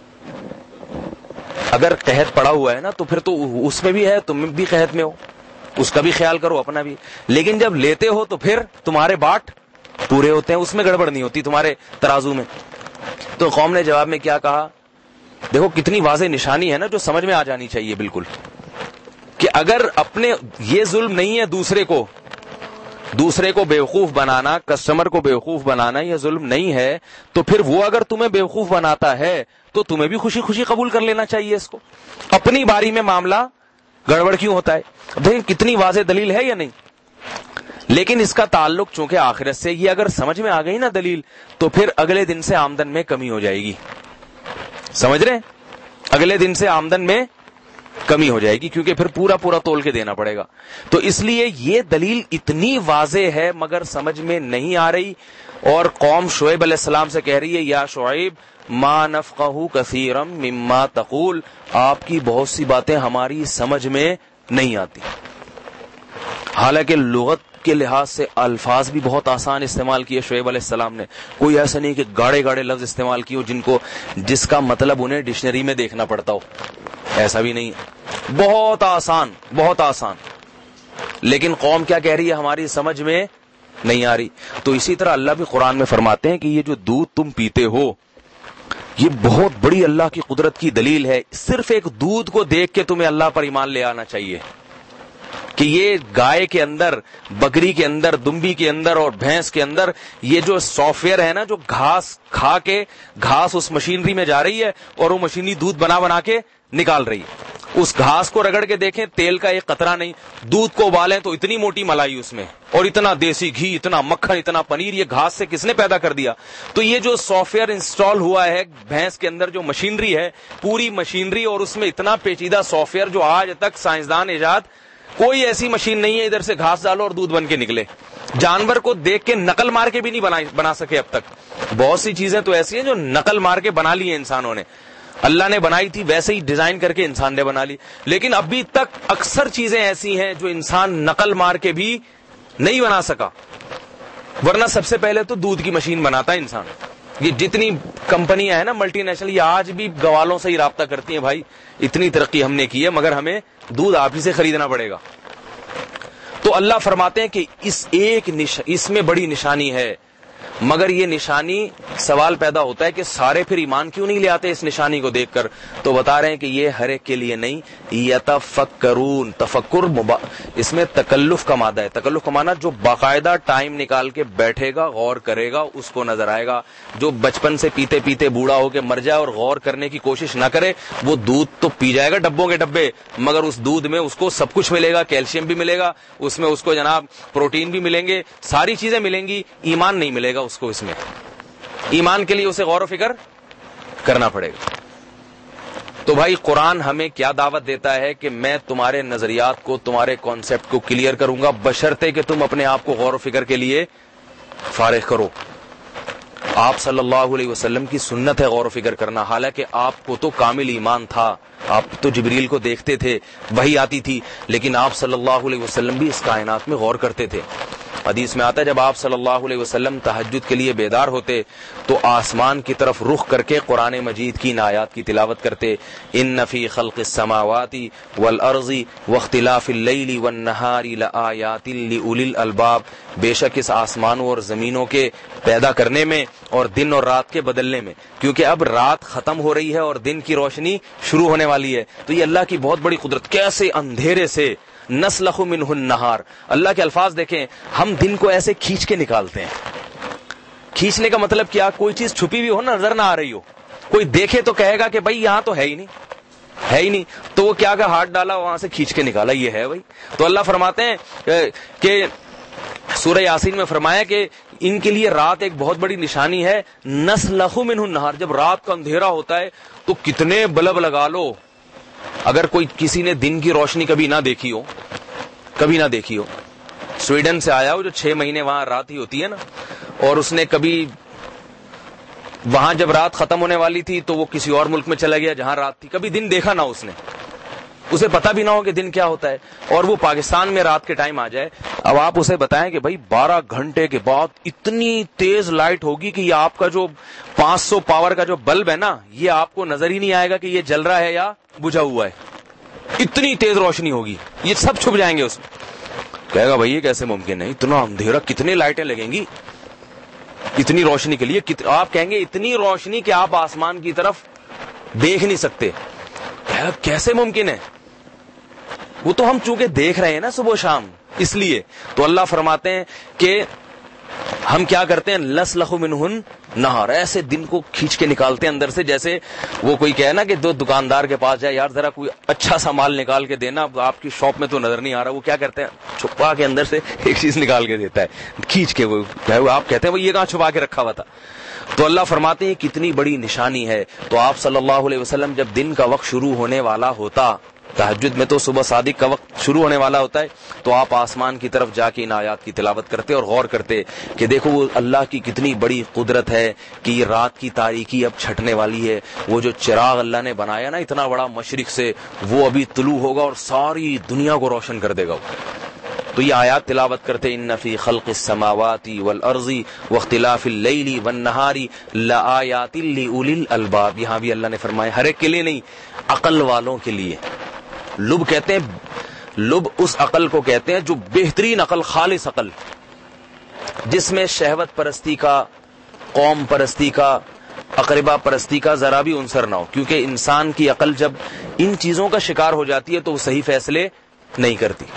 A: اگر قحط پڑا ہوا ہے نا تو پھر تو اس میں بھی ہے، تم بھی قحط میں ہو، اس کا بھی خیال کرو، اپنا بھی. لیکن جب لیتے ہو تو پھر تمہارے باٹ پورے ہوتے ہیں، اس میں گڑبڑ نہیں ہوتی تمہارے ترازو میں. تو قوم نے جواب میں کیا کہا؟ دیکھو کتنی واضح نشانی ہے نا جو سمجھ میں آ جانی چاہیے بالکل، کہ اگر اپنے یہ ظلم نہیں ہے دوسرے کو دوسرے کو بیوقوف بنانا، کسٹمر کو بیوقوف بنانا یہ ظلم نہیں ہے، تو پھر وہ اگر تمہیں بیوقوف بناتا ہے تو تمہیں بھی خوشی خوشی قبول کر لینا چاہیے اس کو. اپنی باری میں معاملہ گڑبڑ کیوں ہوتا ہے؟ دیکھیں کتنی واضح دلیل ہے یا نہیں. لیکن اس کا تعلق چونکہ آخرت سے، یہ اگر سمجھ میں آ گئی نا دلیل تو پھر اگلے دن سے آمدن میں کمی ہو جائے گی. سمجھ رہے ہیں؟ اگلے دن سے آمدن میں کمی ہو جائے گی، کیونکہ پھر پورا پورا تول کے دینا پڑے گا. تو اس لیے یہ دلیل اتنی واضح ہے مگر سمجھ میں نہیں آ رہی. اور قوم شعیب علیہ السلام سے کہہ رہی ہے یا شعیب ما نفقہ کثیرا مما تقول، آپ کی بہت سی باتیں ہماری سمجھ میں نہیں آتی. حالانکہ لغت کے لحاظ سے الفاظ بھی بہت آسان استعمال کیے شعیب علیہ السلام نے. کوئی ایسا نہیں کہ گاڑے گاڑے لفظ استعمال کیے جن کو جس کا مطلب انہیں ڈکشنری میں دیکھنا پڑتا ہو، ایسا بھی نہیں. بہت آسان بہت آسان. لیکن قوم کیا کہہ رہی ہے؟ ہماری سمجھ میں نہیں آ رہی. تو اسی طرح اللہ بھی قرآن میں فرماتے ہیں کہ یہ جو دودھ تم پیتے ہو یہ بہت بڑی اللہ کی قدرت کی دلیل ہے. صرف ایک دودھ کو دیکھ کے تمہیں اللہ پر ایمان لے آنا چاہیے کہ یہ گائے کے اندر، بکری کے اندر، دمبی کے اندر اور بھینس کے اندر یہ جو سافٹ ویئر ہے نا، جو گھاس کھا کے گھاس اس مشینری میں جا رہی ہے اور وہ مشینری دودھ بنا بنا کے نکال رہی ہے. اس گھاس کو رگڑ کے دیکھیں، تیل کا ایک قطرہ نہیں. دودھ کو ابالیں تو اتنی موٹی ملائی اس میں، اور اتنا دیسی گھی، اتنا مکھن، اتنا پنیر. یہ گھاس سے کس نے پیدا کر دیا؟ تو یہ جو سافٹ ویئر انسٹال ہوا ہے بھینس کے اندر، جو مشینری ہے، پوری مشینری، اور اس میں اتنا پیچیدہ سافٹ ویئر جو آج تک سائنسدان ایجاد، کوئی ایسی مشین نہیں ہے ادھر سے گھاس ڈالو اور دودھ بن کے نکلے. جانور کو دیکھ کے نقل مار کے بھی نہیں بنا سکے اب تک. بہت سی چیزیں تو ایسی ہیں جو نقل مار کے بنا لی ہیں انسانوں نے. اللہ نے بنائی تھی ویسے ہی ڈیزائن کر کے انسان نے بنا لی. لیکن ابھی تک اکثر چیزیں ایسی ہیں جو انسان نقل مار کے بھی نہیں بنا سکا. ورنہ سب سے پہلے تو دودھ کی مشین بناتا ہے انسان. یہ جتنی کمپنیاں ہیں نا ملٹی نیشنل، یہ آج بھی گوالوں سے ہی رابطہ کرتی ہیں، بھائی اتنی ترقی ہم نے کی ہے مگر ہمیں دودھ آپ ہی سے خریدنا پڑے گا. تو اللہ فرماتے ہیں کہ اس ایک نش... اس میں بڑی نشانی ہے، مگر یہ نشانی سوال پیدا ہوتا ہے کہ سارے پھر ایمان کیوں نہیں لے آتے اس نشانی کو دیکھ کر؟ تو بتا رہے ہیں کہ یہ ہر ایک کے لیے نہیں، یتفکرون، تفکر مبا... اس میں تکلف کا مادہ ہے. تکلف کا معنی جو باقاعدہ ٹائم نکال کے بیٹھے گا، غور کرے گا، اس کو نظر آئے گا. جو بچپن سے پیتے پیتے بوڑھا ہو کے مر جائے اور غور کرنے کی کوشش نہ کرے، وہ دودھ تو پی جائے گا ڈبوں کے ڈبے، مگر اس دودھ میں اس کو سب کچھ ملے گا، کیلشیم بھی ملے گا اس میں، اس کو جناب پروٹین بھی ملیں گے، ساری چیزیں ملیں گی، ایمان نہیں ملے گا اس کو. اس میں ایمان کے لیے اسے غور و فکر کرنا پڑے گا. تو بھائی قرآن ہمیں کیا دعوت دیتا ہے کہ میں تمہارے نظریات کو، تمہارے کانسیپٹ کو کلیئر کروں گا، بشرطے کہ تم اپنے آپ کو غور و فکر کے لیے فارغ کرو. آپ صلی اللہ علیہ وسلم کی سنت ہے غور و فکر کرنا، حالانکہ آپ کو تو کامل ایمان تھا، آپ تو جبریل کو دیکھتے تھے، وحی آتی تھی، لیکن آپ صلی اللہ علیہ وسلم بھی اس کائنات میں غور کرتے تھے. حدیث میں آتا ہے جب آپ صلی اللہ علیہ وسلم تہجد کے لیے بیدار ہوتے تو آسمان کی طرف رخ کر کے قرآن مجید کی ان آیات کی تلاوت کرتے. ان فی خلق السماوات والارض واختلاف اللیل والنہار لآیات لأولی الالباب، بے شک اس آسمانوں اور زمینوں کے پیدا کرنے میں اور دن اور رات کے بدلنے میں، کیونکہ اب رات ختم ہو رہی ہے اور دن کی روشنی شروع ہونے والی ہے، تو یہ اللہ کی بہت بڑی قدرت. کیسے اندھیرے سے نسلخ منہ النہار، اللہ کے الفاظ دیکھیں، ہم دن کو ایسے کھینچ کے نکالتے ہیں. کھینچنے کا مطلب کیا؟ کوئی چیز چھپی ہوئی ہو، نظر نہ آ رہی ہو، کوئی دیکھے تو کہے گا کہ بھائی یہاں تو ہے ہی نہیں، ہے ہی نہیں، تو وہ کیا کہ ہاتھ ڈالا وہاں سے کھینچ کے نکالا، یہ ہے بھائی. تو اللہ فرماتے ہیں کہ سورہ یاسین میں فرمایا کہ ان کے لیے رات ایک بہت بڑی نشانی ہے. نسلخ منہ النہار، جب رات کا اندھیرا ہوتا ہے تو کتنے بلب لگا لو، اگر کوئی کسی نے دن کی روشنی کبھی نہ دیکھی ہو، کبھی نہ دیکھی ہو، سویڈن سے آیا ہو جو چھ مہینے وہاں رات ہی ہوتی ہے نا، اور اس نے کبھی وہاں جب رات ختم ہونے والی تھی تو وہ کسی اور ملک میں چلا گیا جہاں رات تھی، کبھی دن دیکھا نہ اس نے، اسے پتا بھی نہ ہو کہ دن کیا ہوتا ہے، اور وہ پاکستان میں رات کے ٹائم آ جائے. اب آپ اسے بتائیں کہ بھائی بارہ گھنٹے کے بعد اتنی تیز لائٹ ہوگی کہ یہ آپ کا جو پانچ سو پاور کا جو بلب ہے نا، یہ آپ کو نظر ہی نہیں آئے گا کہ یہ جل رہا ہے یا بجھا ہوا ہے، اتنی تیز روشنی ہوگی، یہ سب چھپ جائیں گے اس میں. کہے گا بھائی یہ کیسے ممکن ہے، اتنا اندھیرا، کتنے لائٹیں لگیں گی اتنی روشنی کے لیے؟ آپ کہیں گے اتنی روشنی کہ آپ آسمان کی طرف دیکھ نہیں سکتے. کیسے ممکن ہے؟ وہ تو ہم چونکہ دیکھ رہے ہیں نا صبح شام، اس لیے. تو اللہ فرماتے ہیں کہ ہم کیا کرتے ہیں، لسلخ منہن نہار، ایسے دن کو کھینچ کے نکالتے ہیں اندر سے، جیسے وہ کوئی کہے نا کہ دو دکاندار کے پاس جائے، یار ذرا کوئی اچھا سا مال نکال کے دینا، آپ کی شاپ میں تو نظر نہیں آ رہا، وہ کیا کرتے ہیں چھپا کے اندر سے ایک چیز نکال کے دیتا ہے کھینچ کے، وہ آپ کہتے ہیں وہ یہ کہاں چھپا کے رکھا ہوا تھا. تو اللہ فرماتے ہیں کتنی بڑی نشانی ہے. تو آپ صلی اللہ علیہ وسلم جب دن کا وقت شروع ہونے والا ہوتا، تہجد میں تو صبح صادق کا وقت شروع ہونے والا ہوتا ہے، تو آپ آسمان کی طرف جا کے ان آیات کی تلاوت کرتے اور غور کرتے کہ دیکھو وہ اللہ کی کتنی بڑی قدرت ہے کہ یہ رات کی تاریکی اب چھٹنے والی ہے. وہ جو چراغ اللہ نے بنایا نا اتنا بڑا مشرق سے، وہ ابھی طلوع ہوگا اور ساری دنیا کو روشن کر دے گا. تو یہ آیات تلاوت کرتے، ان فی خلق السماوات والارض واختلاف اللیل والنہار لآیات لأولی الالباب. یہاں بھی اللہ نے فرمایا ہر ایک کے لیے نہیں، عقل والوں کے لیے. لب کہتے ہیں، لب اس عقل کو کہتے ہیں جو بہترین عقل، خالص عقل، جس میں شہوت پرستی کا، قوم پرستی کا، اقربا پرستی کا ذرا بھی عنصر نہ ہو. کیونکہ انسان کی عقل جب ان چیزوں کا شکار ہو جاتی ہے تو وہ صحیح فیصلے نہیں کرتی،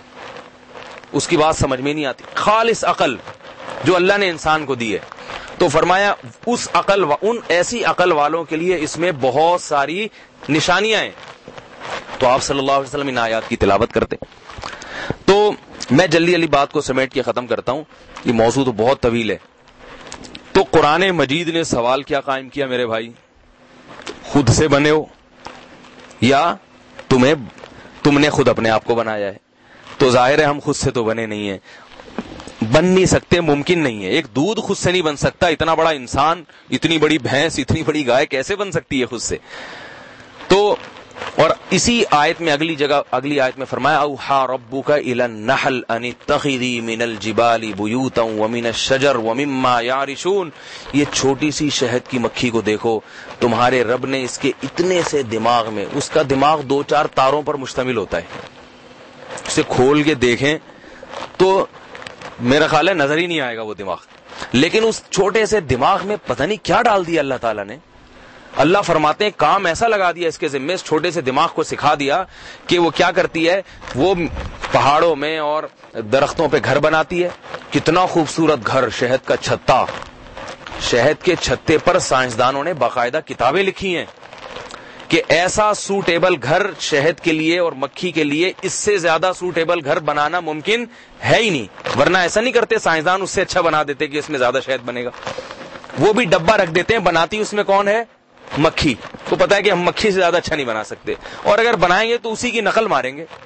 A: اس کی بات سمجھ میں نہیں آتی. خالص عقل جو اللہ نے انسان کو دی ہے، تو فرمایا اس عقل و ان ایسی عقل والوں کے لیے اس میں بہت ساری نشانیاں ہیں. تو آپ صلی اللہ علیہ وسلم ان آیات کی تلاوت کرتے. تو میں جلدی جلدی بات کو سمیٹ کے ختم کرتا ہوں، یہ موضوع تو بہت طویل ہے. تو قرآن مجید نے سوال کیا قائم کیا میرے بھائی، خود سے بنے ہو یا تمہیں تم نے خود اپنے آپ کو بنایا ہے؟ تو ظاہر ہے ہم خود سے تو بنے نہیں ہیں، بن نہیں سکتے، ممکن نہیں ہے. ایک دودھ خود سے نہیں بن سکتا، اتنا بڑا انسان، اتنی بڑی بھینس، اتنی بڑی گائے کیسے بن سکتی ہے خود سے؟ تو اور اسی آیت میں اگلی جگہ اگلی آیت میں فرمایا اوحا ربک الی النحل ان اتخذی من الجبال بیوتا ومن الشجر ومما یعرشون. یہ چھوٹی سی شہد کی مکھی کو دیکھو، تمہارے رب نے اس کے اتنے سے دماغ میں، اس کا دماغ دو چار تاروں پر مشتمل ہوتا ہے، اسے کھول کے دیکھیں تو میرا خیال ہے نظر ہی نہیں آئے گا وہ دماغ، لیکن اس چھوٹے سے دماغ میں پتہ نہیں کیا ڈال دیا اللہ تعالیٰ نے. اللہ فرماتے ہیں کام ایسا لگا دیا اس کے ذمہ، اس چھوٹے سے دماغ کو سکھا دیا کہ وہ کیا کرتی ہے، وہ پہاڑوں میں اور درختوں پہ گھر بناتی ہے. کتنا خوبصورت گھر، شہد کا چھتا. شہد کے چھتے پر سائنسدانوں نے باقاعدہ کتابیں لکھی ہیں کہ ایسا سوٹیبل گھر شہد کے لیے اور مکھی کے لیے، اس سے زیادہ سوٹیبل گھر بنانا ممکن ہے ہی نہیں. ورنہ ایسا نہیں کرتے سائنسدان، اس سے اچھا بنا دیتے کہ اس میں زیادہ شہد بنے گا. وہ بھی ڈبہ رکھ دیتے ہیں، بناتی اس میں کون ہے، مکھی. کو پتا ہے کہ ہم مکھی سے زیادہ اچھا نہیں بنا سکتے، اور اگر بنائیں گے تو اسی کی نقل ماریں گے.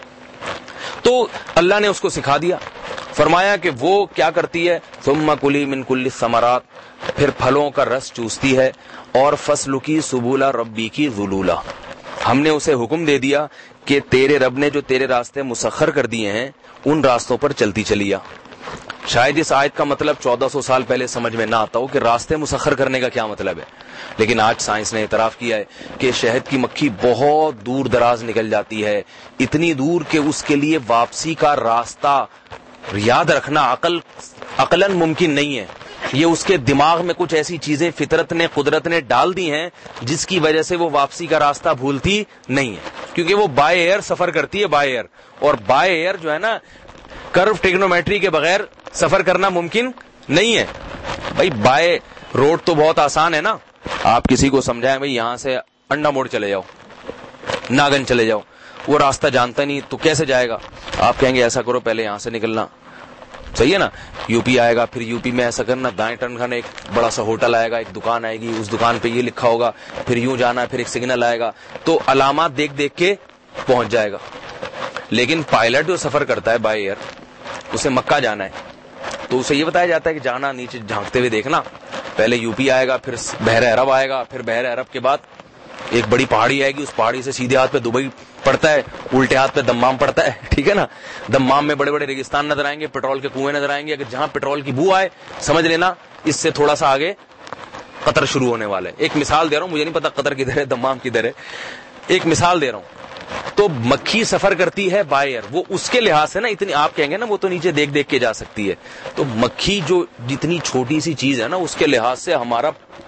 A: تو اللہ نے اس کو سکھا دیا، فرمایا کہ وہ کیا کرتی ہے، ثم کلی من کل الثمرات، پھر پھلوں کا رس چوستی ہے، اور فسلکی سبولا ربی کی ذلولا. ہم نے اسے حکم دے دیا کہ تیرے رب نے جو تیرے راستے مسخر کر دیے ہیں ان راستوں پر چلتی چلی آ. شاید اس آیت کا مطلب چودہ سو سال پہلے سمجھ میں نہ آتا ہو کہ راستے مسخر کرنے کا کیا مطلب ہے، لیکن آج سائنس نے اعتراف کیا ہے کہ شہد کی مکھی بہت دور دراز نکل جاتی ہے، اتنی دور کہ اس کے لیے واپسی کا راستہ یاد رکھنا عقل عقلاً ممکن نہیں ہے. یہ اس کے دماغ میں کچھ ایسی چیزیں فطرت نے، قدرت نے ڈال دی ہیں جس کی وجہ سے وہ واپسی کا راستہ بھولتی نہیں ہے، کیونکہ وہ بائی ایئر سفر کرتی ہے. بائی ایئر، اور بائی ایئر جو ہے نا، کرو ٹریگنومیٹری کے بغیر سفر کرنا ممکن نہیں ہے. بھائی بائی روڈ تو بہت آسان ہے نا، آپ کسی کو سمجھائیں بھائی یہاں سے انڈا موڑ چلے جاؤ، ناگن چلے جاؤ، وہ راستہ جانتا نہیں تو کیسے جائے گا. آپ کہیں گے ایسا کرو پہلے یہاں سے نکلنا، صحیح ہے نا، یو پی آئے گا، پھر یو پی میں ایسا کرنا، دائیں ٹرن کھانا، ایک بڑا سا ہوٹل آئے گا، ایک دکان آئے گی، اس دکان پہ یہ لکھا ہوگا، پھر یوں جانا ہے، پھر ایک سگنل آئے گا، تو علامات دیکھ دیکھ کے پہنچ جائے گا. لیکن پائلٹ جو سفر کرتا ہے بائی ایئر، اسے مکہ جانا ہے تو اسے یہ بتایا جاتا ہے کہ جانا نیچے جھانکتے ہوئے دیکھنا، پہلے یو پی آئے گا، پھر بحر عرب آئے گا، پھر بحر عرب کے بعد ایک بڑی پہاڑی آئے گی، اس پہاڑی سے سیدھے ہاتھ پہ دبئی پڑتا ہے، الٹے ہاتھ پہ دمام پڑتا ہے، ٹھیک ہے نا. دمام میں بڑے بڑے ریگستان نظر آئیں گے، پیٹرول کے کنویں نظر آئیں گے. اگر جہاں پیٹرول کی بو آئے سمجھ لینا اس سے تھوڑا سا آگے قطر شروع ہونے والا ہے. ایک مثال دے رہا ہوں، مجھے نہیں پتا قطر کدھر ہے، دمام کدھر ہے، ایک مثال دے رہا ہوں. تو مکھی سفر کرتی ہے بائی ایئر، وہ اس کے لحاظ سے نا اتنی، آپ کہیں گے نا وہ تو نیچے دیکھ دیکھ کے جا سکتی ہے، تو مکھی جو جتنی چھوٹی سی چیز ہے نا اس کے لحاظ سے ہمارا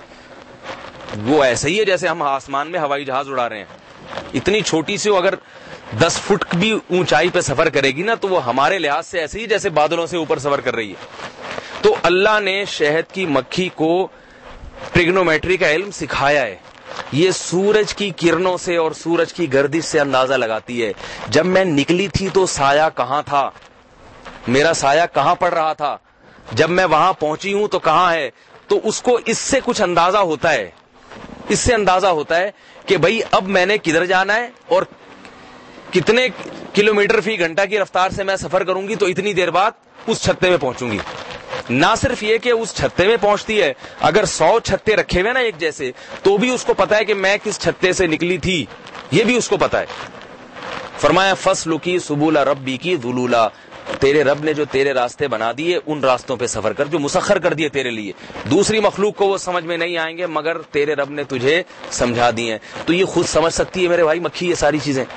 A: وہ ایسا ہی ہے جیسے ہم آسمان میں ہوائی جہاز اڑا رہے ہیں. اتنی چھوٹی سی اگر دس فٹ بھی اونچائی پہ سفر کرے گی نا تو وہ ہمارے لحاظ سے ایسے ہی جیسے بادلوں سے اوپر سفر کر رہی ہے. تو اللہ نے شہد کی مکھی کو ٹریگنومیٹری کا علم سکھایا ہے. یہ سورج کی کرنوں سے اور سورج کی گردش سے اندازہ لگاتی ہے. جب میں نکلی تھی تو سایہ کہاں تھا، میرا سایہ کہاں پڑ رہا تھا، جب میں وہاں پہنچی ہوں تو کہاں ہے. تو اس کو اس سے کچھ اندازہ ہوتا ہے، اس سے اندازہ ہوتا ہے کہ بھئی اب میں نے کدھر جانا ہے اور کتنے کلومیٹر فی گھنٹہ کی رفتار سے میں سفر کروں گی تو اتنی دیر بعد اس چھتے میں پہنچوں گی. نہ صرف یہ کہ اس چھتے میں پہنچتی ہے، اگر سو چھتے رکھے ہوئے نا ایک جیسے تو بھی اس کو پتا ہے کہ میں کس چھتے سے نکلی تھی، یہ بھی اس کو پتا ہے. فرمایا فسلکی سبولا ربی کی ذلولا، تیرے رب نے جو تیرے راستے بنا دیے ان راستوں پہ سفر کر، جو مسخر کر دیے تیرے لیے. دوسری مخلوق کو وہ سمجھ میں نہیں آئیں گے مگر تیرے رب نے تجھے سمجھا دی ہیں. تو یہ خود سمجھ سکتی ہے میرے بھائی مکھی، یہ ساری چیزیں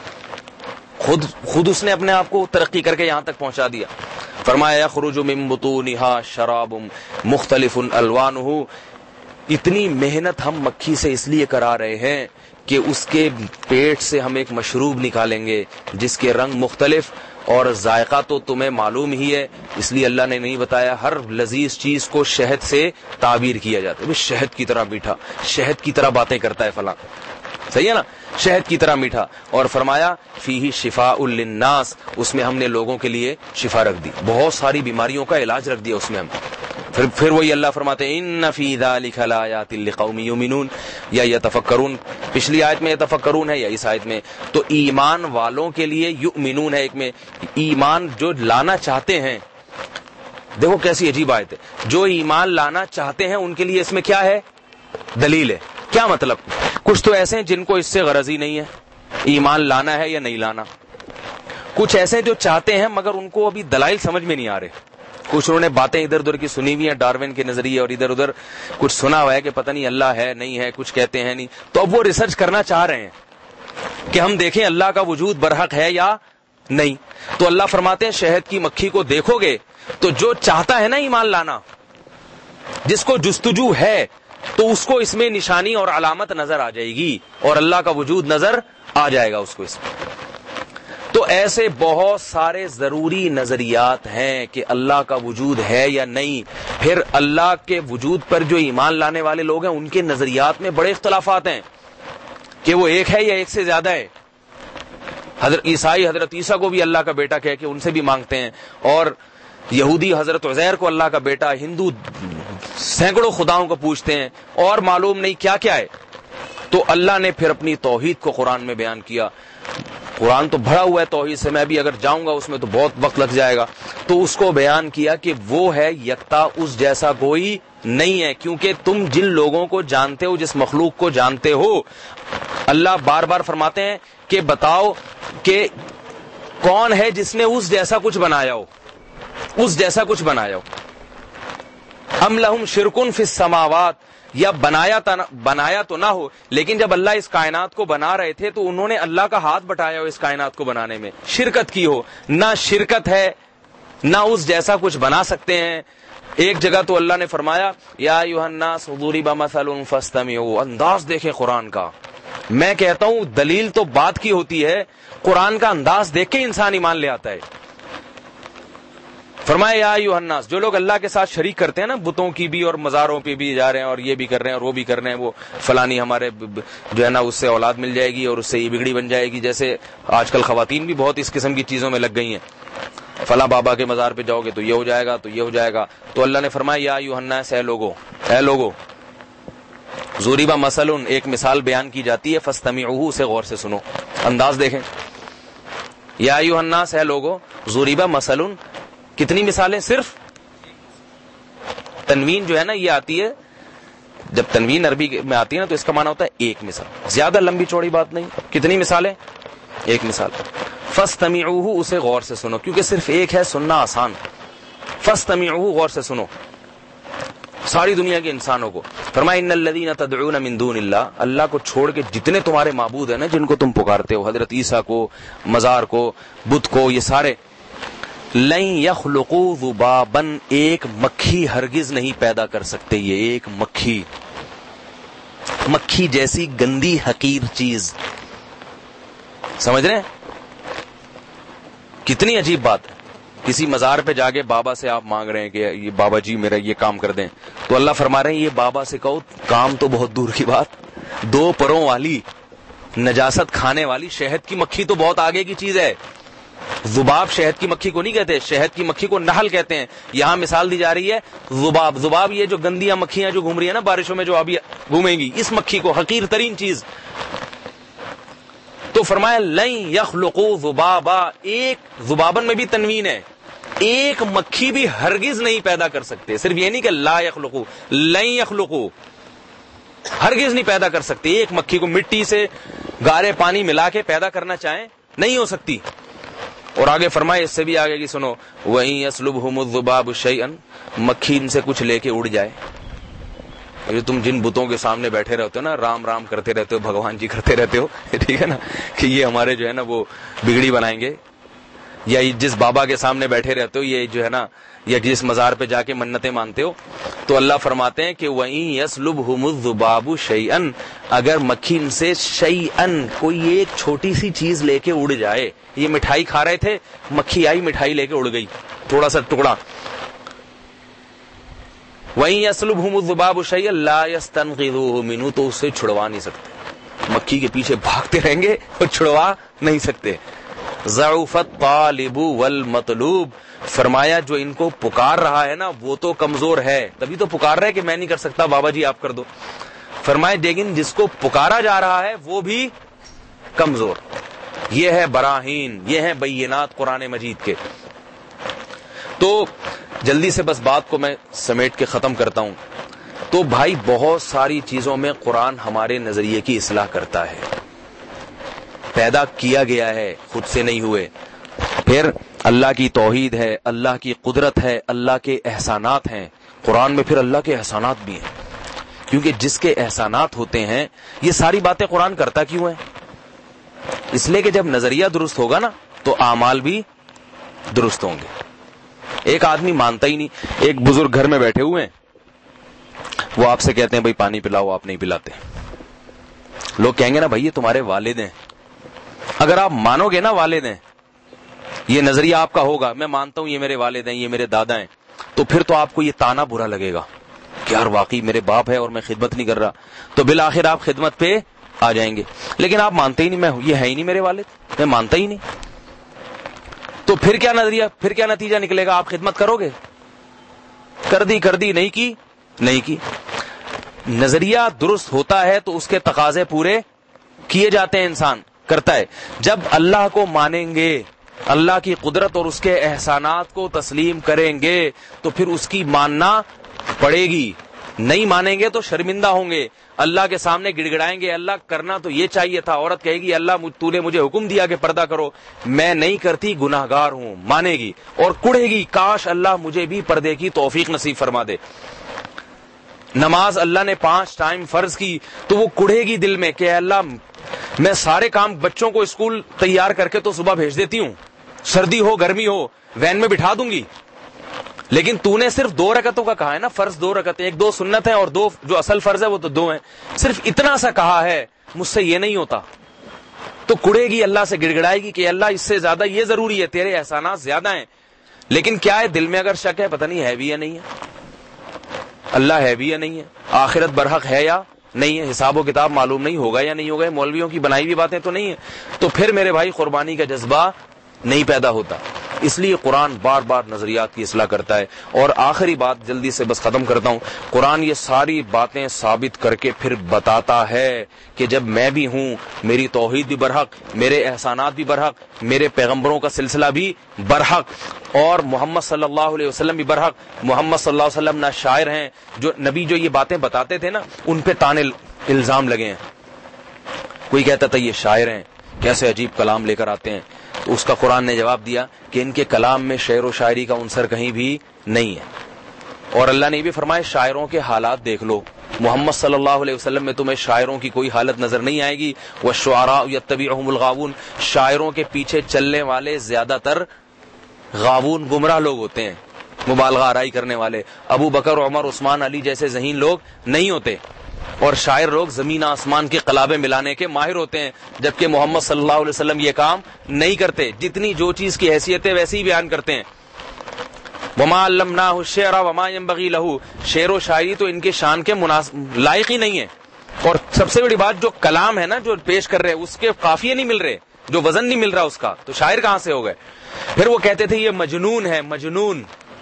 A: خود خود اس نے اپنے آپ کو ترقی کر کے یہاں تک پہنچا دیا. فرمایا یخرج من بطونها شراب مختلف الوانه، اتنی محنت ہم مکھی سے اس لیے کرا رہے ہیں کہ اس کے پیٹ سے ہم ایک مشروب نکالیں گے جس کے رنگ مختلف اور ذائقہ تو تمہیں معلوم ہی ہے، اس لیے اللہ نے نہیں بتایا. ہر لذیذ چیز کو شہد سے تعبیر کیا جاتا ہے، شہد کی طرح میٹھا، شہد کی طرح باتیں کرتا ہے فلاں، صحیح ہے نا، شہد کی طرح میٹھا. اور فرمایا فیہ شفاء للناس، اس میں ہم نے لوگوں کے لیے شفا رکھ دی، بہت ساری بیماریوں کا علاج رکھ دیا اس میں ہم. پھر پھر وہی اللہ فرماتے ہیں ان فی ذلک لآیات لقوم یؤمنون یا یتفکرون. پچھلی آیت میں یتفکرون ہے یا اس آیت میں، تو ایمان والوں کے لیے یؤمنون ہے، ایک میں ایمان جو لانا چاہتے ہیں. دیکھو کیسی عجیب آیت ہے، جو ایمان لانا چاہتے ہیں ان کے لیے اس میں کیا ہے، دلیل ہے. کیا مطلب، کچھ تو ایسے ہیں جن کو اس سے غرض ہی نہیں ہے، ایمان لانا ہے یا نہیں لانا. کچھ ایسے جو چاہتے ہیں مگر ان کو ابھی دلائل سمجھ میں نہیں آ رہے. کچھ انہوں نے باتیں ادھر ادھر کی سنی ہوئی ہیں, ڈارون کے نظریے, اور ادھر ادھر کچھ سنا ہوا ہے کہ پتہ نہیں اللہ ہے نہیں ہے, کچھ کہتے ہیں نہیں. تو اب وہ ریسرچ کرنا چاہ رہے ہیں کہ ہم دیکھیں اللہ کا وجود برحق ہے یا نہیں. تو اللہ فرماتے ہیں شہد کی مکھی کو دیکھو گے تو جو چاہتا ہے نا ایمان لانا, جس کو جستجو ہے, تو اس کو اس میں نشانی اور علامت نظر آ جائے گی اور اللہ کا وجود نظر آ جائے گا اس کو اس میں. تو ایسے بہت سارے ضروری نظریات ہیں کہ اللہ کا وجود ہے یا نہیں. پھر اللہ کے وجود پر جو ایمان لانے والے لوگ ہیں ان کے نظریات میں بڑے اختلافات ہیں کہ وہ ایک ہے یا ایک سے زیادہ ہے. حضرت عیسائی حضرت عیسیٰ کو بھی اللہ کا بیٹا کہہ کے ان سے بھی مانگتے ہیں, اور یہودی حضرت عزیر کو اللہ کا بیٹا, ہندو سینکڑوں خداؤں کو پوچھتے ہیں اور معلوم نہیں کیا کیا ہے. تو اللہ نے پھر اپنی توحید کو قرآن میں بیان کیا. قرآن تو بھرا ہوا ہے توحید سے, میں بھی اگر جاؤں گا اس میں تو بہت وقت لگ جائے گا. تو اس کو بیان کیا کہ وہ ہے یکتا, اس جیسا کوئی نہیں ہے. کیونکہ تم جن لوگوں کو جانتے ہو, جس مخلوق کو جانتے ہو, اللہ بار بار فرماتے ہیں کہ بتاؤ کہ کون ہے جس نے اس جیسا کچھ بنایا ہو, اس جیسا کچھ بنایا ہو. ام لہم شرکن فی السماوات, یا بنایا بنایا تو نہ ہو, لیکن جب اللہ اس کائنات کو بنا رہے تھے تو انہوں نے اللہ کا ہاتھ بٹایا ہو اس کائنات کو بنانے میں, شرکت کی ہو. نہ شرکت ہے نہ اس جیسا کچھ بنا سکتے ہیں. ایک جگہ تو اللہ نے فرمایا یا ایھا الناس ضرب مثل فاستمعوا, انداز دیکھیں قرآن کا. میں کہتا ہوں دلیل تو بات کی ہوتی ہے, قرآن کا انداز دیکھ کے انسان ایمان لے آتا ہے. فرمایا یا ایھا الناس, جو لوگ اللہ کے ساتھ شریک کرتے ہیں نا, بتوں کی بھی اور مزاروں پہ بھی جا رہے ہیں اور یہ بھی کر رہے ہیں اور وہ بھی کر رہے ہیں, وہ فلانی ہمارے جو ہے نا اس سے اولاد مل جائے گی اور اس سے یہ بگڑی بن جائے گی. جیسے آج کل خواتین بھی بہت اس قسم کی چیزوں میں لگ گئی ہیں, فلاں بابا کے مزار پہ جاؤ گے تو یہ ہو جائے گا تو یہ ہو جائے گا. تو اللہ نے فرمایا یا ایھا الناس, اے لوگو اے لوگو ضرب مثل, ایک مثال بیان کی جاتی ہے, فاستمعوہ, اسے غور سے سنو. انداز دیکھیں, یا ایھا الناس, اے لوگو ضرب مثل, کتنی مثالیں؟ صرف تنوین جو ہے نا یہ آتی ہے, جب تنوین عربی میں آتی ہے نا تو اس کا معنی ہوتا ہے ایک مثال, زیادہ لمبی چوڑی بات نہیں. کتنی مثالیں؟ ایک مثال. فاستمعوہ, اسے غور سے سنو, کیونکہ صرف ایک ہے سننا آسان. فاستمعوہ, غور سے سنو ساری دنیا کے انسانوں کو. فرمایا ان الذین تدعون من دون اللہ, اللہ کو چھوڑ کے جتنے تمہارے معبود ہیں نا جن کو تم پکارتے ہو, حضرت عیسیٰ کو, مزار کو, بت کو, یہ سارے, لن یخلقوا ذبابا, ایک مکھی ہرگز نہیں پیدا کر سکتے. یہ ایک مکھی, مکھی جیسی گندی حقیر چیز, سمجھ رہے ہیں کتنی عجیب بات ہے. کسی مزار پہ جا کے بابا سے آپ مانگ رہے ہیں کہ یہ بابا جی میرا یہ کام کر دیں, تو اللہ فرما رہے ہیں یہ بابا سے کہو, کام تو بہت دور کی بات, دو پروں والی نجاست کھانے والی شہد کی مکھی تو بہت آگے کی چیز ہے. ذباب شہد کی مکھی کو نہیں کہتے, شہد کی مکھی کو نحل کہتے ہیں. یہاں مثال دی جا رہی ہے ذباب. ذباب یہ جو گندیاں مکھیاں جو گھوم رہی ہیں نا بارشوں میں, جو ابھی گھومیں گی, اس مکھی کو, حقیر ترین چیز. تو فرمایا لن یخلقوا ذبابا, ایک, ذبابن میں بھی تنوین ہے, ایک مکھی بھی ہرگز نہیں پیدا کر سکتے. صرف یہ نہیں کہ لا یخلقوا, لن یخلقوا, ہرگز نہیں پیدا کر سکتے. ایک مکھی کو مٹی سے گارے پانی ملا کے پیدا کرنا چاہیں نہیں ہو سکتی. اور آگے فرمائے اس سے بھی آگے کی سنو, وَإِن يَسْلُبْهُمُ الذُّبَابُ شَيْئًا, مکھی ان سے کچھ لے کے اڑ جائے. جو تم جن بتوں کے سامنے بیٹھے رہتے ہو نا, رام رام کرتے رہتے ہو, بھگوان جی کرتے رہتے ہو, ٹھیک ہے نا, کہ یہ ہمارے جو ہے نا وہ بگڑی بنائیں گے, یا جس بابا کے سامنے بیٹھے رہتے ہو یہ جو ہے نا, یا جس مزار پہ جا کے منتیں مانتے ہو, تو اللہ فرماتے ہیں کہ وَإِن يَسْلُبْهُمُ الذُّبَابُ شَيْئًا, اگر مکھی ان سے شیئن, کوئی ایک چھوٹی سی چیز لے کے اڑ جائے. یہ مٹھائی کھا رہے تھے, مکھی آئی مٹھائی لے کے اڑ گئی, تھوڑا سا ٹکڑا. وَإِن يَسْلُبْهُمُ الذُّبَابُ شَيْئًا لَا يَسْتَنْقِذُوهُ مِنْهُ, تو اسے چھڑوا نہیں سکتے. مکھی کے پیچھے بھاگتے رہیں گے اور چھڑوا نہیں سکتے. ضعف الطالب والمطلوب, فرمایا جو ان کو پکار رہا ہے نا وہ تو کمزور ہے, تبھی تو پکار رہا ہے کہ میں نہیں کر سکتا, بابا جی آپ کر دو. فرمایا لیکن جس کو پکارا جا رہا ہے وہ بھی کمزور. یہ ہے براہین, یہ ہے بینات قرآن مجید کے. تو جلدی سے بس بات کو میں سمیٹ کے ختم کرتا ہوں. تو بھائی بہت ساری چیزوں میں قرآن ہمارے نظریے کی اصلاح کرتا ہے. پیدا کیا گیا ہے، خود سے نہیں ہوئے. پھر اللہ کی توحید ہے، اللہ کی قدرت ہے، اللہ کے احسانات ہیں. قرآن میں پھر اللہ کے احسانات بھی ہیں، کیونکہ جس کے احسانات ہوتے ہیں یہ ساری باتیں قرآن کرتا کیوں ہے؟ اس لیے کہ جب نظریہ درست ہوگا نا تو اعمال بھی درست ہوں گے. ایک آدمی مانتا ہی نہیں. ایک بزرگ گھر میں بیٹھے ہوئے ہیں، وہ آپ سے کہتے ہیں بھائی پانی پلاؤ، آپ نہیں پلاتے. لوگ کہیں گے نا بھائی یہ تمہارے والد ہیں. اگر آپ مانو گے نا والد ہیں، یہ نظریہ آپ کا ہوگا، میں مانتا ہوں یہ میرے والد ہیں، یہ میرے دادا ہیں، تو پھر تو آپ کو یہ تانا برا لگے گا کہ یار واقعی میرے باپ ہے اور میں خدمت نہیں کر رہا. تو بالآخر آپ خدمت پہ آ جائیں گے. لیکن آپ مانتے ہی نہیں، میں یہ ہے ہی نہیں میرے والد، میں مانتا ہی نہیں. تو پھر کیا نظریہ، پھر کیا نتیجہ نکلے گا؟ آپ خدمت کرو گے؟ کر دی کر دی نہیں کی نہیں کی. نظریہ درست ہوتا ہے تو اس کے تقاضے پورے کیے جاتے ہیں، انسان کرتا ہے. جب اللہ کو مانیں گے، اللہ کی قدرت اور اس کے احسانات کو تسلیم کریں گے تو پھر اس کی ماننا پڑے گی. نہیں مانیں گے تو شرمندہ ہوں گے، اللہ کے سامنے گڑ گڑائیں گے، اللہ کرنا تو یہ چاہیے تھا. عورت کہے گی اللہ تو نے مجھے حکم دیا کہ پردہ کرو، میں نہیں کرتی، گناہگار ہوں، مانے گی اور کڑے گی کاش اللہ مجھے بھی پردے کی توفیق نصیب فرما دے. نماز اللہ نے پانچ ٹائم فرض کی تو وہ کڑے گی دل میں کہ اللہ میں سارے کام بچوں کو اسکول تیار کر کے تو صبح بھیج دیتی ہوں، سردی ہو گرمی ہو وین میں بٹھا دوں گی، لیکن تو نے صرف دو رکعتوں کا کہا ہے نا، فرض دو رکعتیں، ایک دو سنت ہیں اور دو جو اصل فرض ہے وہ تو دو ہیں، صرف اتنا سا کہا ہے، مجھ سے یہ نہیں ہوتا. تو کڑے گی، اللہ سے گڑ گڑائے گی کہ اللہ اس سے زیادہ یہ ضروری ہے، تیرے احسانات زیادہ ہیں. لیکن کیا ہے دل میں اگر شک ہے، پتہ نہیں ہے بھی یا نہیں ہے، اللہ ہے بھی یا نہیں ہے، آخرت برحق ہے یا نہیں ہے، حساب و کتاب معلوم نہیں ہوگا یا نہیں ہوگا، مولویوں کی بنائی ہوئی باتیں تو نہیں ہے، تو پھر میرے بھائی قربانی کا جذبہ نہیں پیدا ہوتا. اس لیے قرآن بار بار نظریات کی اصلاح کرتا ہے. اور آخری بات جلدی سے بس ختم کرتا ہوں، قرآن یہ ساری باتیں ثابت کر کے پھر بتاتا ہے کہ جب میں بھی ہوں، میری توحید بھی برحق، میرے احسانات بھی برحق، میرے پیغمبروں کا سلسلہ بھی برحق، اور محمد صلی اللہ علیہ وسلم بھی برحق. محمد صلی اللہ علیہ وسلم نہ شاعر ہیں، جو نبی جو یہ باتیں بتاتے تھے نا ان پہ تانے الزام لگے ہیں. کوئی کہتا تھا یہ شاعر ہیں، کیسے عجیب کلام لے کر آتے ہیں، تو اس کا قرآن نے جواب دیا کہ ان کے کلام میں شعر و شاعری کا عنصر کہیں بھی نہیں ہے. اور اللہ نے بھی فرمایا شاعروں کے حالات دیکھ لو، محمد صلی اللہ علیہ وسلم میں تمہیں شاعروں کی کوئی حالت نظر نہیں آئے گی. والشعراء یتبعهم الغاوون، شاعروں کے پیچھے چلنے والے زیادہ تر غاوون گمراہ لوگ ہوتے ہیں، مبالغہ آرائی کرنے والے. ابو بکر، عمر، عثمان، علی جیسے ذہین لوگ نہیں ہوتے، اور شاعر لوگ زمین آسمان کے قلابے ملانے کے ماہر ہوتے ہیں، جبکہ محمد صلی اللہ علیہ وسلم یہ کام نہیں کرتے. جتنی جو چیز کی حیثیت ہے ویسے ہی بیان کرتے ہیں. وما علمناہ الشعر وما ينبغي له، شعر و شاعری تو ان کے شان کے مناسب لائق ہی نہیں ہے. اور سب سے بڑی بات جو کلام ہے نا جو پیش کر رہے اس کے قافیے نہیں مل رہے، جو وزن نہیں مل رہا اس کا، تو شاعر کہاں سے ہو گئے؟ پھر وہ کہتے تھے یہ مجنون ہے، مجنون،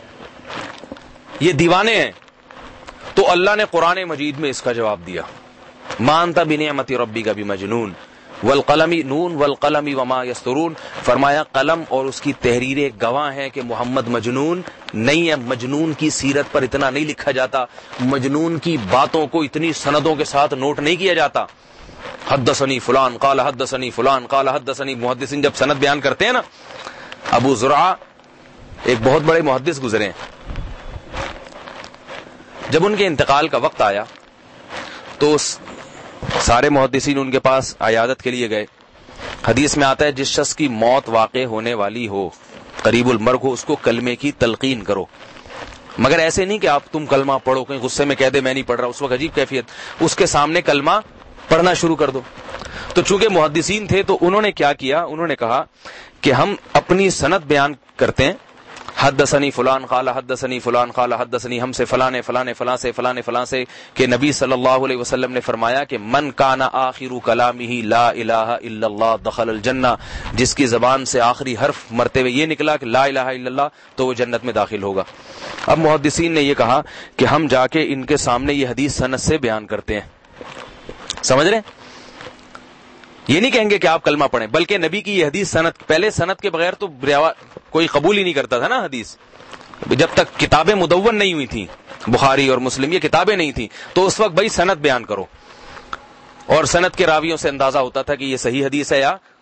A: یہ دیوانے ہیں. تو اللہ نے قرآن مجید میں اس کا جواب دیا، ما انت بنعمت ربک بمجنون والقلم نون والقلم وما یسطرون. فرمایا قلم اور اس کی تحریریں گواہ ہیں کہ محمد مجنون نہیں ہے. مجنون کی سیرت پر اتنا نہیں لکھا جاتا، مجنون کی باتوں کو اتنی سندوں کے ساتھ نوٹ نہیں کیا جاتا. حدثنی فلان قال حدثنی فلان قال حدثنی. محدثین جب سند بیان کرتے ہیں نا، ابو زرعہ ایک بہت بڑے محدث گزرے ہیں، جب ان کے انتقال کا وقت آیا تو سارے محدثین ان کے پاس عیادت کے لیے گئے. حدیث میں آتا ہے جس شخص کی موت واقع ہونے والی ہو، قریب المرگ ہو، اس کو کلمے کی تلقین کرو، مگر ایسے نہیں کہ آپ تم کلمہ پڑھو، کہیں غصے میں کہہ دے میں نہیں پڑھ رہا، اس وقت عجیب کیفیت، اس کے سامنے کلمہ پڑھنا شروع کر دو. تو چونکہ محدثین تھے تو انہوں نے کیا کیا، انہوں نے کہا کہ ہم اپنی سند بیان کرتے ہیں، حدثنی فلان قال حدثنی فلان قال حدثنی، ہم سے فلاں نے فلاں نے فلاں سے فلاں نے فلاں سے، کہ نبی صلی اللہ علیہ وسلم نے فرمایا کہ من کان آخر کلامہ لا الہ الا اللہ دخل الجنہ، جس کی زبان سے آخری حرف مرتے ہوئے یہ نکلا کہ لا الہ الا اللہ تو وہ جنت میں داخل ہوگا. اب محدثین نے یہ کہا کہ ہم جا کے ان کے سامنے یہ حدیث سند سے بیان کرتے ہیں. سمجھ رہے ہیں؟ یہ نہیں کہیں گے کہ آپ کلمہ پڑھیں، بلکہ نبی کی یہ حدیث سند، پہلے سند کے بغیر تو کوئی قبول ہی نہیں کرتا تھا نا حدیث، جب تک کتابیں مدون نہیں ہوئی تھیں، بخاری اور مسلم یہ کتابیں نہیں تھیں، تو اس وقت بھائی سند بیان کرو، اور سند کے راویوں سے اندازہ ہوتا تھا کہ یہ صحیح حدیث ہے یا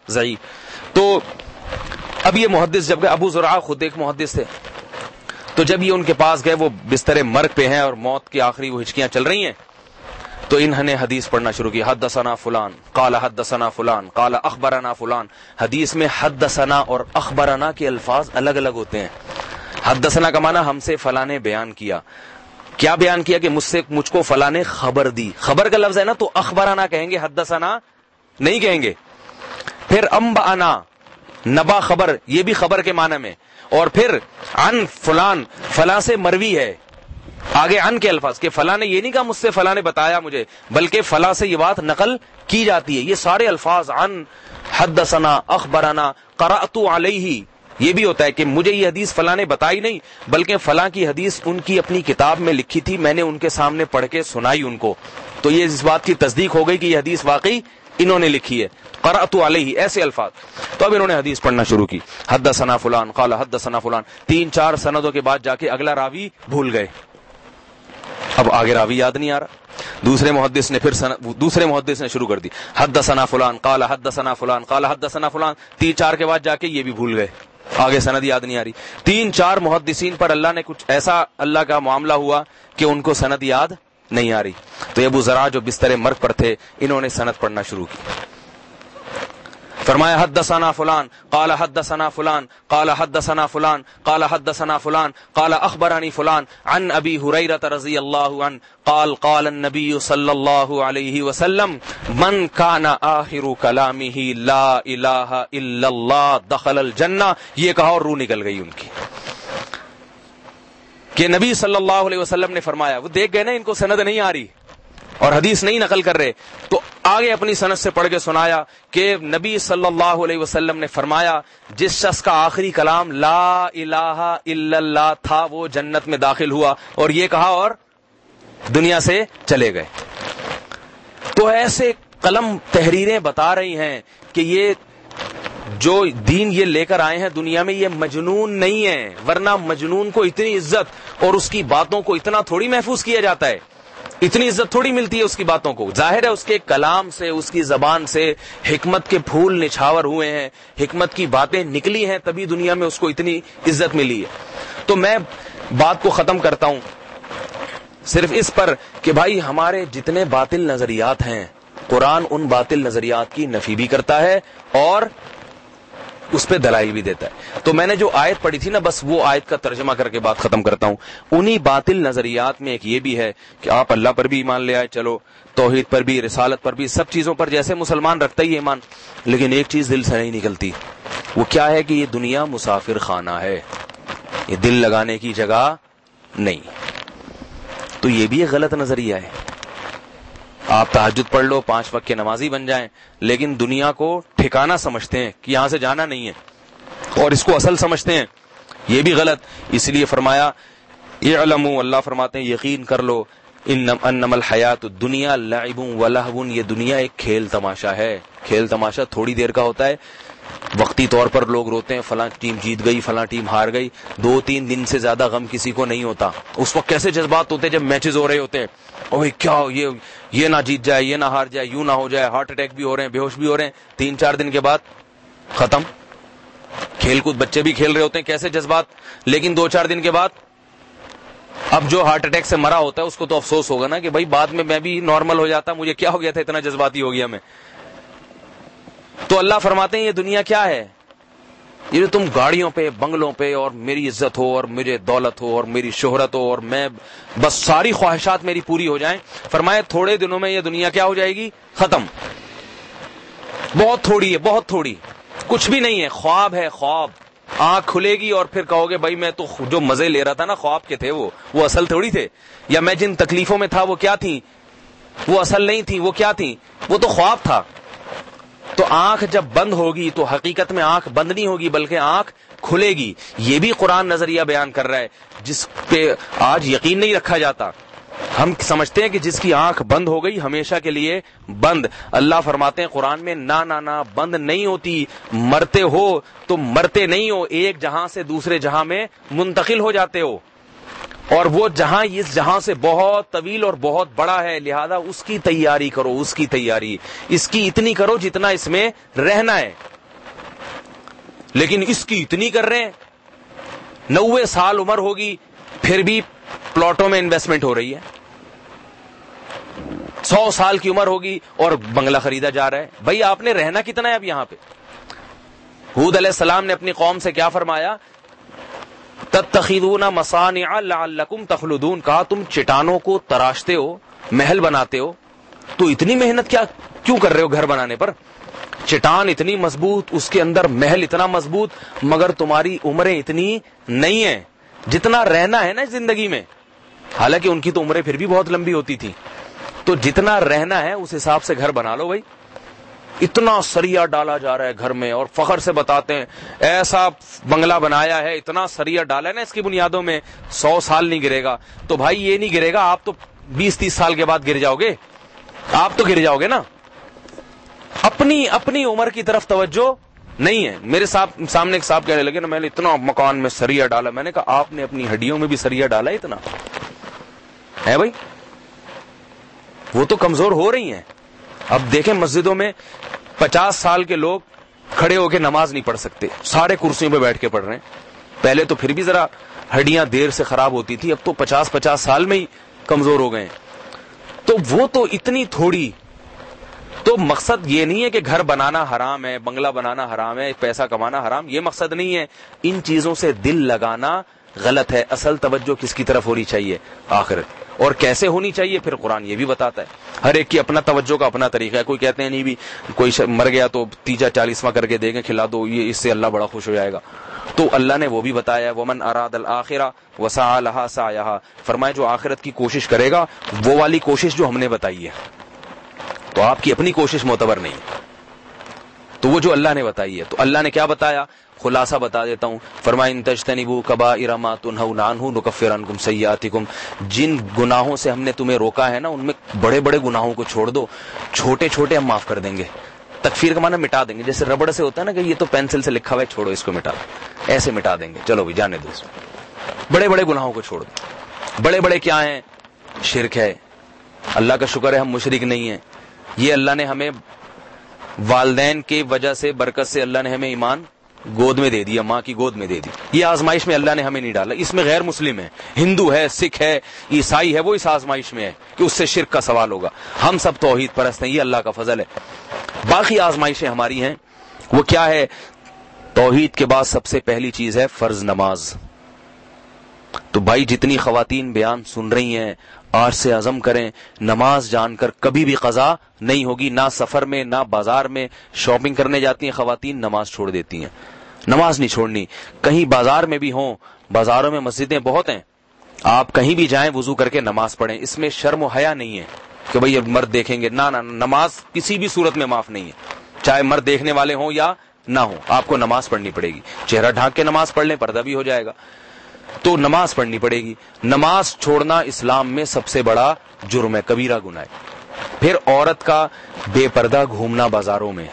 A: ضعیف۔ تو اب یہ محدث جب گئے، ابو زرعہ خود ایک محدث تھے، تو جب یہ ان کے پاس گئے، وہ بستر مرگ پہ ہیں اور موت کی آخری وہ ہچکیاں چل رہی ہیں، تو انہوں نے حدیث پڑھنا شروع کی، حدثنا فلان قال حدثنا فلان قال اخبرنا فلان۔ حدیث میں حدثنا اور اخبرنا کے الفاظ الگ الگ ہوتے ہیں۔ حدثنا کا معنی ہم سے فلاں نے بیان کیا، کیا بیان کیا کہ مجھ سے مجھ کو فلاں نے خبر دی، خبر کا لفظ ہے نا، تو اخبرنا کہیں گے، حدثنا نہیں کہیں گے۔ پھر انبأنا، نبا خبر، یہ بھی خبر کے معنی میں، اور پھر عن فلان، فلاں سے مروی ہے، آگے عن کے الفاظ کہ فلاں نے یہ نہیں کہا مجھ سے فلاں نے بتایا مجھے، بلکہ فلاں سے یہ بات نقل کی جاتی ہے۔ یہ سارے الفاظ عن، حدثنا، اخبرنا، قرأت علیہ، یہ بھی ہوتا ہے کہ مجھے یہ حدیث فلاں نے بتائی نہیں، بلکہ فلاں کی حدیث ان کی اپنی کتاب میں لکھی تھی، میں نے ان کے سامنے پڑھ کے سنائی ان کو، تو یہ اس بات کی تصدیق ہو گئی کہ یہ حدیث واقعی انہوں نے لکھی ہے، قرأت علیہ، ایسے الفاظ۔ تو اب انہوں نے حدیث پڑھنا شروع کی، حدثنا فلان قال حدثنا فلان، تین چار سندوں کے بعد جا کے اگلا راوی بھول گئے، اب آگے راوی یاد نہیں آ رہا۔ دوسرے محدث نے پھر دوسرے محدث نے شروع کر دی، حدثنا فلان قال حدثنا فلان قال حدثنا فلان، تین چار کے بعد جا کے یہ بھی بھول گئے، آگے سند یاد نہیں آ رہی۔ تین چار محدثین پر اللہ نے کچھ ایسا اللہ کا معاملہ ہوا کہ ان کو سند یاد نہیں آ رہی، تو ابو زرع جو بستر مرگ پر تھے، انہوں نے سند پڑھنا شروع کی۔ فرمایا حدثنا فلان قال حدثنا فلان قال حدثنا فلان قال حدثنا فلان قال اخبرني فلان عن ابي هريره رضي الله عنه قال قال النبي صلى الله عليه وسلم من كان آخر كلامه لا اله الا الله دخل الجنه۔ یہ کہا اور روح نکل گئی ان کی کہ نبی صلی اللہ علیہ وسلم نے فرمایا، وہ دیکھ گئے نا ان کو سند نہیں آ رہی اور حدیث نہیں نقل کر رہے، تو آگے اپنی سند سے پڑھ کے سنایا کہ نبی صلی اللہ علیہ وسلم نے فرمایا جس شخص کا آخری کلام لا الہ الا اللہ تھا وہ جنت میں داخل ہوا، اور یہ کہا اور دنیا سے چلے گئے۔ تو ایسے قلم تحریریں بتا رہی ہیں کہ یہ جو دین یہ لے کر آئے ہیں دنیا میں، یہ مجنون نہیں ہے، ورنہ مجنون کو اتنی عزت اور اس کی باتوں کو اتنا تھوڑی محفوظ کیا جاتا ہے، اتنی عزت تھوڑی ملتی ہے اس کی باتوں کو۔ ظاہر ہے اس کے کلام سے، اس کی زبان سے حکمت کے پھول نچھاور ہوئے ہیں، حکمت کی باتیں نکلی ہیں، تبھی دنیا میں اس کو اتنی عزت ملی ہے۔ تو میں بات کو ختم کرتا ہوں صرف اس پر کہ بھائی ہمارے جتنے باطل نظریات ہیں، قرآن ان باطل نظریات کی نفی بھی کرتا ہے اور اس پہ دلائل بھی دیتا ہے۔ تو میں نے جو آیت پڑھی تھی نا، بس وہ آیت کا ترجمہ کر کے بات ختم کرتا ہوں۔ انہی باطل نظریات میں ایک یہ بھی ہے کہ آپ اللہ پر بھی ایمان لے آئے، چلو توحید پر بھی، رسالت پر بھی، سب چیزوں پر جیسے مسلمان رکھتا ہی ایمان، لیکن ایک چیز دل سے نہیں نکلتی، وہ کیا ہے کہ یہ دنیا مسافر خانہ ہے، یہ دل لگانے کی جگہ نہیں۔ تو یہ بھی ایک غلط نظریہ ہے۔ آپ تہجد پڑھ لو، پانچ وقت کے نمازی بن جائیں، لیکن دنیا کو ٹھکانہ سمجھتے ہیں کہ یہاں سے جانا نہیں ہے اور اس کو اصل سمجھتے ہیں، یہ بھی غلط۔ اس لیے فرمایا اعلموا، اللہ فرماتے ہیں یقین کر لو، انما الحیات الدنیا لعب و لہو، یہ دنیا ایک کھیل تماشا ہے۔ کھیل تماشا تھوڑی دیر کا ہوتا ہے، وقتی طور پر لوگ روتے ہیں فلاں ٹیم جیت گئی، فلاں ٹیم ہار گئی، دو تین دن سے زیادہ غم کسی کو نہیں ہوتا۔ اس وقت کیسے جذبات ہوتے ہیں جب میچز ہو رہے ہوتے ہیں، اوہ کیا یہ یہ نہ جیت جائے، یہ نہ ہار جائے، یوں نہ ہو جائے، ہارٹ اٹیک بھی ہو رہے ہیں، بے ہوش بھی ہو رہے ہیں، تین چار دن کے بعد ختم۔ کھیل کود بچے بھی کھیل رہے ہوتے ہیں، کیسے جذبات، لیکن دو چار دن کے بعد اب جو ہارٹ اٹیک سے مرا ہوتا ہے اس کو تو افسوس ہوگا نا کہ بھائی بعد میں میں بھی نارمل ہو جاتا، مجھے کیا ہو گیا تھا، اتنا جذباتی ہو گیا میں۔ تو اللہ فرماتے ہیں یہ دنیا کیا ہے، یہ تم گاڑیوں پہ، بنگلوں پہ، اور میری عزت ہو اور مجھے دولت ہو اور میری شہرت ہو اور میں بس ساری خواہشات میری پوری ہو جائیں، فرمایا تھوڑے دنوں میں یہ دنیا کیا ہو جائے گی، ختم۔ بہت تھوڑی ہے، بہت تھوڑی، کچھ بھی نہیں ہے، خواب ہے، خواب۔ آنکھ کھلے گی اور پھر کہو گے بھائی میں تو جو مزے لے رہا تھا نا خواب کے تھے، وہ وہ اصل تھوڑی تھے، یا میں جن تکلیفوں میں تھا وہ کیا تھیں، وہ اصل نہیں تھی، وہ کیا تھی، وہ تو خواب تھا۔ تو آنکھ جب بند ہوگی تو حقیقت میں آنکھ بند نہیں ہوگی بلکہ آنکھ کھلے گی۔ یہ بھی قرآن نظریہ بیان کر رہا ہے جس پہ آج یقین نہیں رکھا جاتا۔ ہم سمجھتے ہیں کہ جس کی آنکھ بند ہو گئی ہمیشہ کے لیے بند۔ اللہ فرماتے ہیں قرآن میں نہ نہ نہ بند نہیں ہوتی، مرتے ہو تو مرتے نہیں ہو، ایک جہاں سے دوسرے جہاں میں منتقل ہو جاتے ہو، اور وہ جہاں اس جہاں سے بہت طویل اور بہت بڑا ہے، لہذا اس کی تیاری کرو، اس کی تیاری اس کی اتنی کرو جتنا اس میں رہنا ہے۔ لیکن اس کی اتنی کر رہے ہیں. نوے سال عمر ہوگی پھر بھی پلاٹوں میں انویسٹمنٹ ہو رہی ہے. سو سال کی عمر ہوگی اور بنگلہ خریدا جا رہا ہے. بھائی آپ نے رہنا کتنا ہے اب یہاں پہ؟ ہود علیہ السلام نے اپنی قوم سے کیا فرمایا؟ تتخذون مصانع لعلکم تخلدون. کہا تم چٹانوں کو تراشتے ہو، محل بناتے ہو، تو اتنی محنت کیا کیوں کر رہے ہو گھر بنانے پر؟ چٹان اتنی مضبوط، اس کے اندر محل اتنا مضبوط، مگر تمہاری عمریں اتنی نہیں ہیں جتنا رہنا ہے نا زندگی میں. حالانکہ ان کی تو عمریں پھر بھی بہت لمبی ہوتی تھی. تو جتنا رہنا ہے اس حساب سے گھر بنا لو بھائی. اتنا سریا ڈالا جا رہا ہے گھر میں اور فخر سے بتاتے ہیں ایسا بنگلہ بنایا ہے، اتنا سریا ڈالا ہے نا اس کی بنیادوں میں، سو سال نہیں گرے گا. تو بھائی یہ نہیں گرے گا، آپ تو بیس تیس سال کے بعد گر جاؤ گے. آپ تو گر جاؤ گے نا. اپنی اپنی عمر کی طرف توجہ نہیں ہے. میرے سامنے ایک صاحب کہنے لگے نا میں نے اتنا مکان میں سریا ڈالا. میں نے کہا آپ نے اپنی ہڈیوں میں بھی سریا ڈالا ہے اتنا ہے بھائی؟ وہ تو کمزور ہو رہی ہیں. اب دیکھیں مسجدوں میں پچاس سال کے لوگ کھڑے ہو کے نماز نہیں پڑھ سکتے، سارے کرسیوں پہ بیٹھ کے پڑھ رہے ہیں. پہلے تو پھر بھی ذرا ہڈیاں دیر سے خراب ہوتی تھی، اب تو پچاس پچاس سال میں ہی کمزور ہو گئے. تو وہ تو اتنی تھوڑی. تو مقصد یہ نہیں ہے کہ گھر بنانا حرام ہے، بنگلہ بنانا حرام ہے، پیسہ کمانا حرام، یہ مقصد نہیں ہے. ان چیزوں سے دل لگانا غلط ہے. اصل توجہ کس کی طرف ہونی چاہیے؟ آخرت. اور کیسے ہونی چاہیے پھر قرآن یہ بھی بتاتا ہے. ہر ایک کی اپنا توجہ کا اپنا طریقہ ہے. کوئی کہتے ہیں نہیں بھی کوئی مر گیا تو تیجا چالیسواں کر کے دے گے کھلا دو، یہ اس سے اللہ بڑا خوش ہو جائے گا. تو اللہ نے وہ بھی بتایا ومن اراد الآخرہ وسعى لها سعيها. فرمایا جو آخرت کی کوشش کرے گا وہ والی کوشش جو ہم نے بتائی ہے. تو آپ کی اپنی کوشش معتبر نہیں ہے، تو وہ جو اللہ نے بتائی ہے. تو اللہ نے کیا بتایا؟ خلاصہ بتا دیتا ہوں. فرمایا ان تجتنبوا کبائر ما تنهون عنه نکفر عنکم سیئاتکم. جن گناہوں سے ہم نے تمہیں روکا ہے نا ان میں بڑے بڑے گناہوں کو چھوڑ دو، چھوٹے چھوٹے ہم معاف کر دیں گے. تکفیر کا معنی مٹا دیں گے. جیسے ربڑ سے ہوتا ہے نا کہ یہ تو پینسل سے لکھا ہوا ہے چھوڑو اس کو مٹا دو، ایسے مٹا دیں گے. چلو بھی جانے دو اس کو. بڑے بڑے گناہوں کو چھوڑ دو. بڑے بڑے کیا ہیں؟ شرک ہے. اللہ کا شکر ہے ہم مشرک نہیں ہیں. یہ اللہ نے ہمیں والدین کی وجہ سے برکت سے اللہ نے ہمیں ایمان گود میں دے دیا، ماں کی گود میں دے دی. یہ آزمائش میں اللہ نے ہمیں نہیں ڈالا. اس میں غیر مسلم ہے، ہندو ہے، سکھ ہے، عیسائی ہے، وہ اس آزمائش میں ہے کہ اس سے شرک کا سوال ہوگا. ہم سب توحید پرست ہیں، یہ اللہ کا فضل ہے. باقی آزمائشیں ہماری ہیں. وہ کیا ہے؟ توحید کے بعد سب سے پہلی چیز ہے فرض نماز. تو بھائی جتنی خواتین بیان سن رہی ہیں آج سے عزم کریں نماز جان کر کبھی بھی قضا نہیں ہوگی. نہ سفر میں نہ بازار میں شاپنگ کرنے جاتی ہیں خواتین نماز چھوڑ دیتی ہیں. نماز نہیں چھوڑنی. کہیں بازار میں بھی ہوں، بازاروں میں مسجدیں بہت ہیں، آپ کہیں بھی جائیں وضو کر کے نماز پڑھیں. اس میں شرم و حیا نہیں ہے کہ بھئی اب مرد دیکھیں گے. نہ نہ نماز کسی بھی صورت میں معاف نہیں ہے، چاہے مرد دیکھنے والے ہوں یا نہ ہوں. آپ کو نماز پڑھنی پڑے گی. چہرہ ڈھانک کے نماز پڑھ لیں پردہ بھی ہو جائے گا. تو نماز پڑھنی پڑے گی. نماز چھوڑنا اسلام میں سب سے بڑا جرم ہے، کبیرہ گناہ ہے. پھر عورت کا بے پردہ گھومنا بازاروں میں،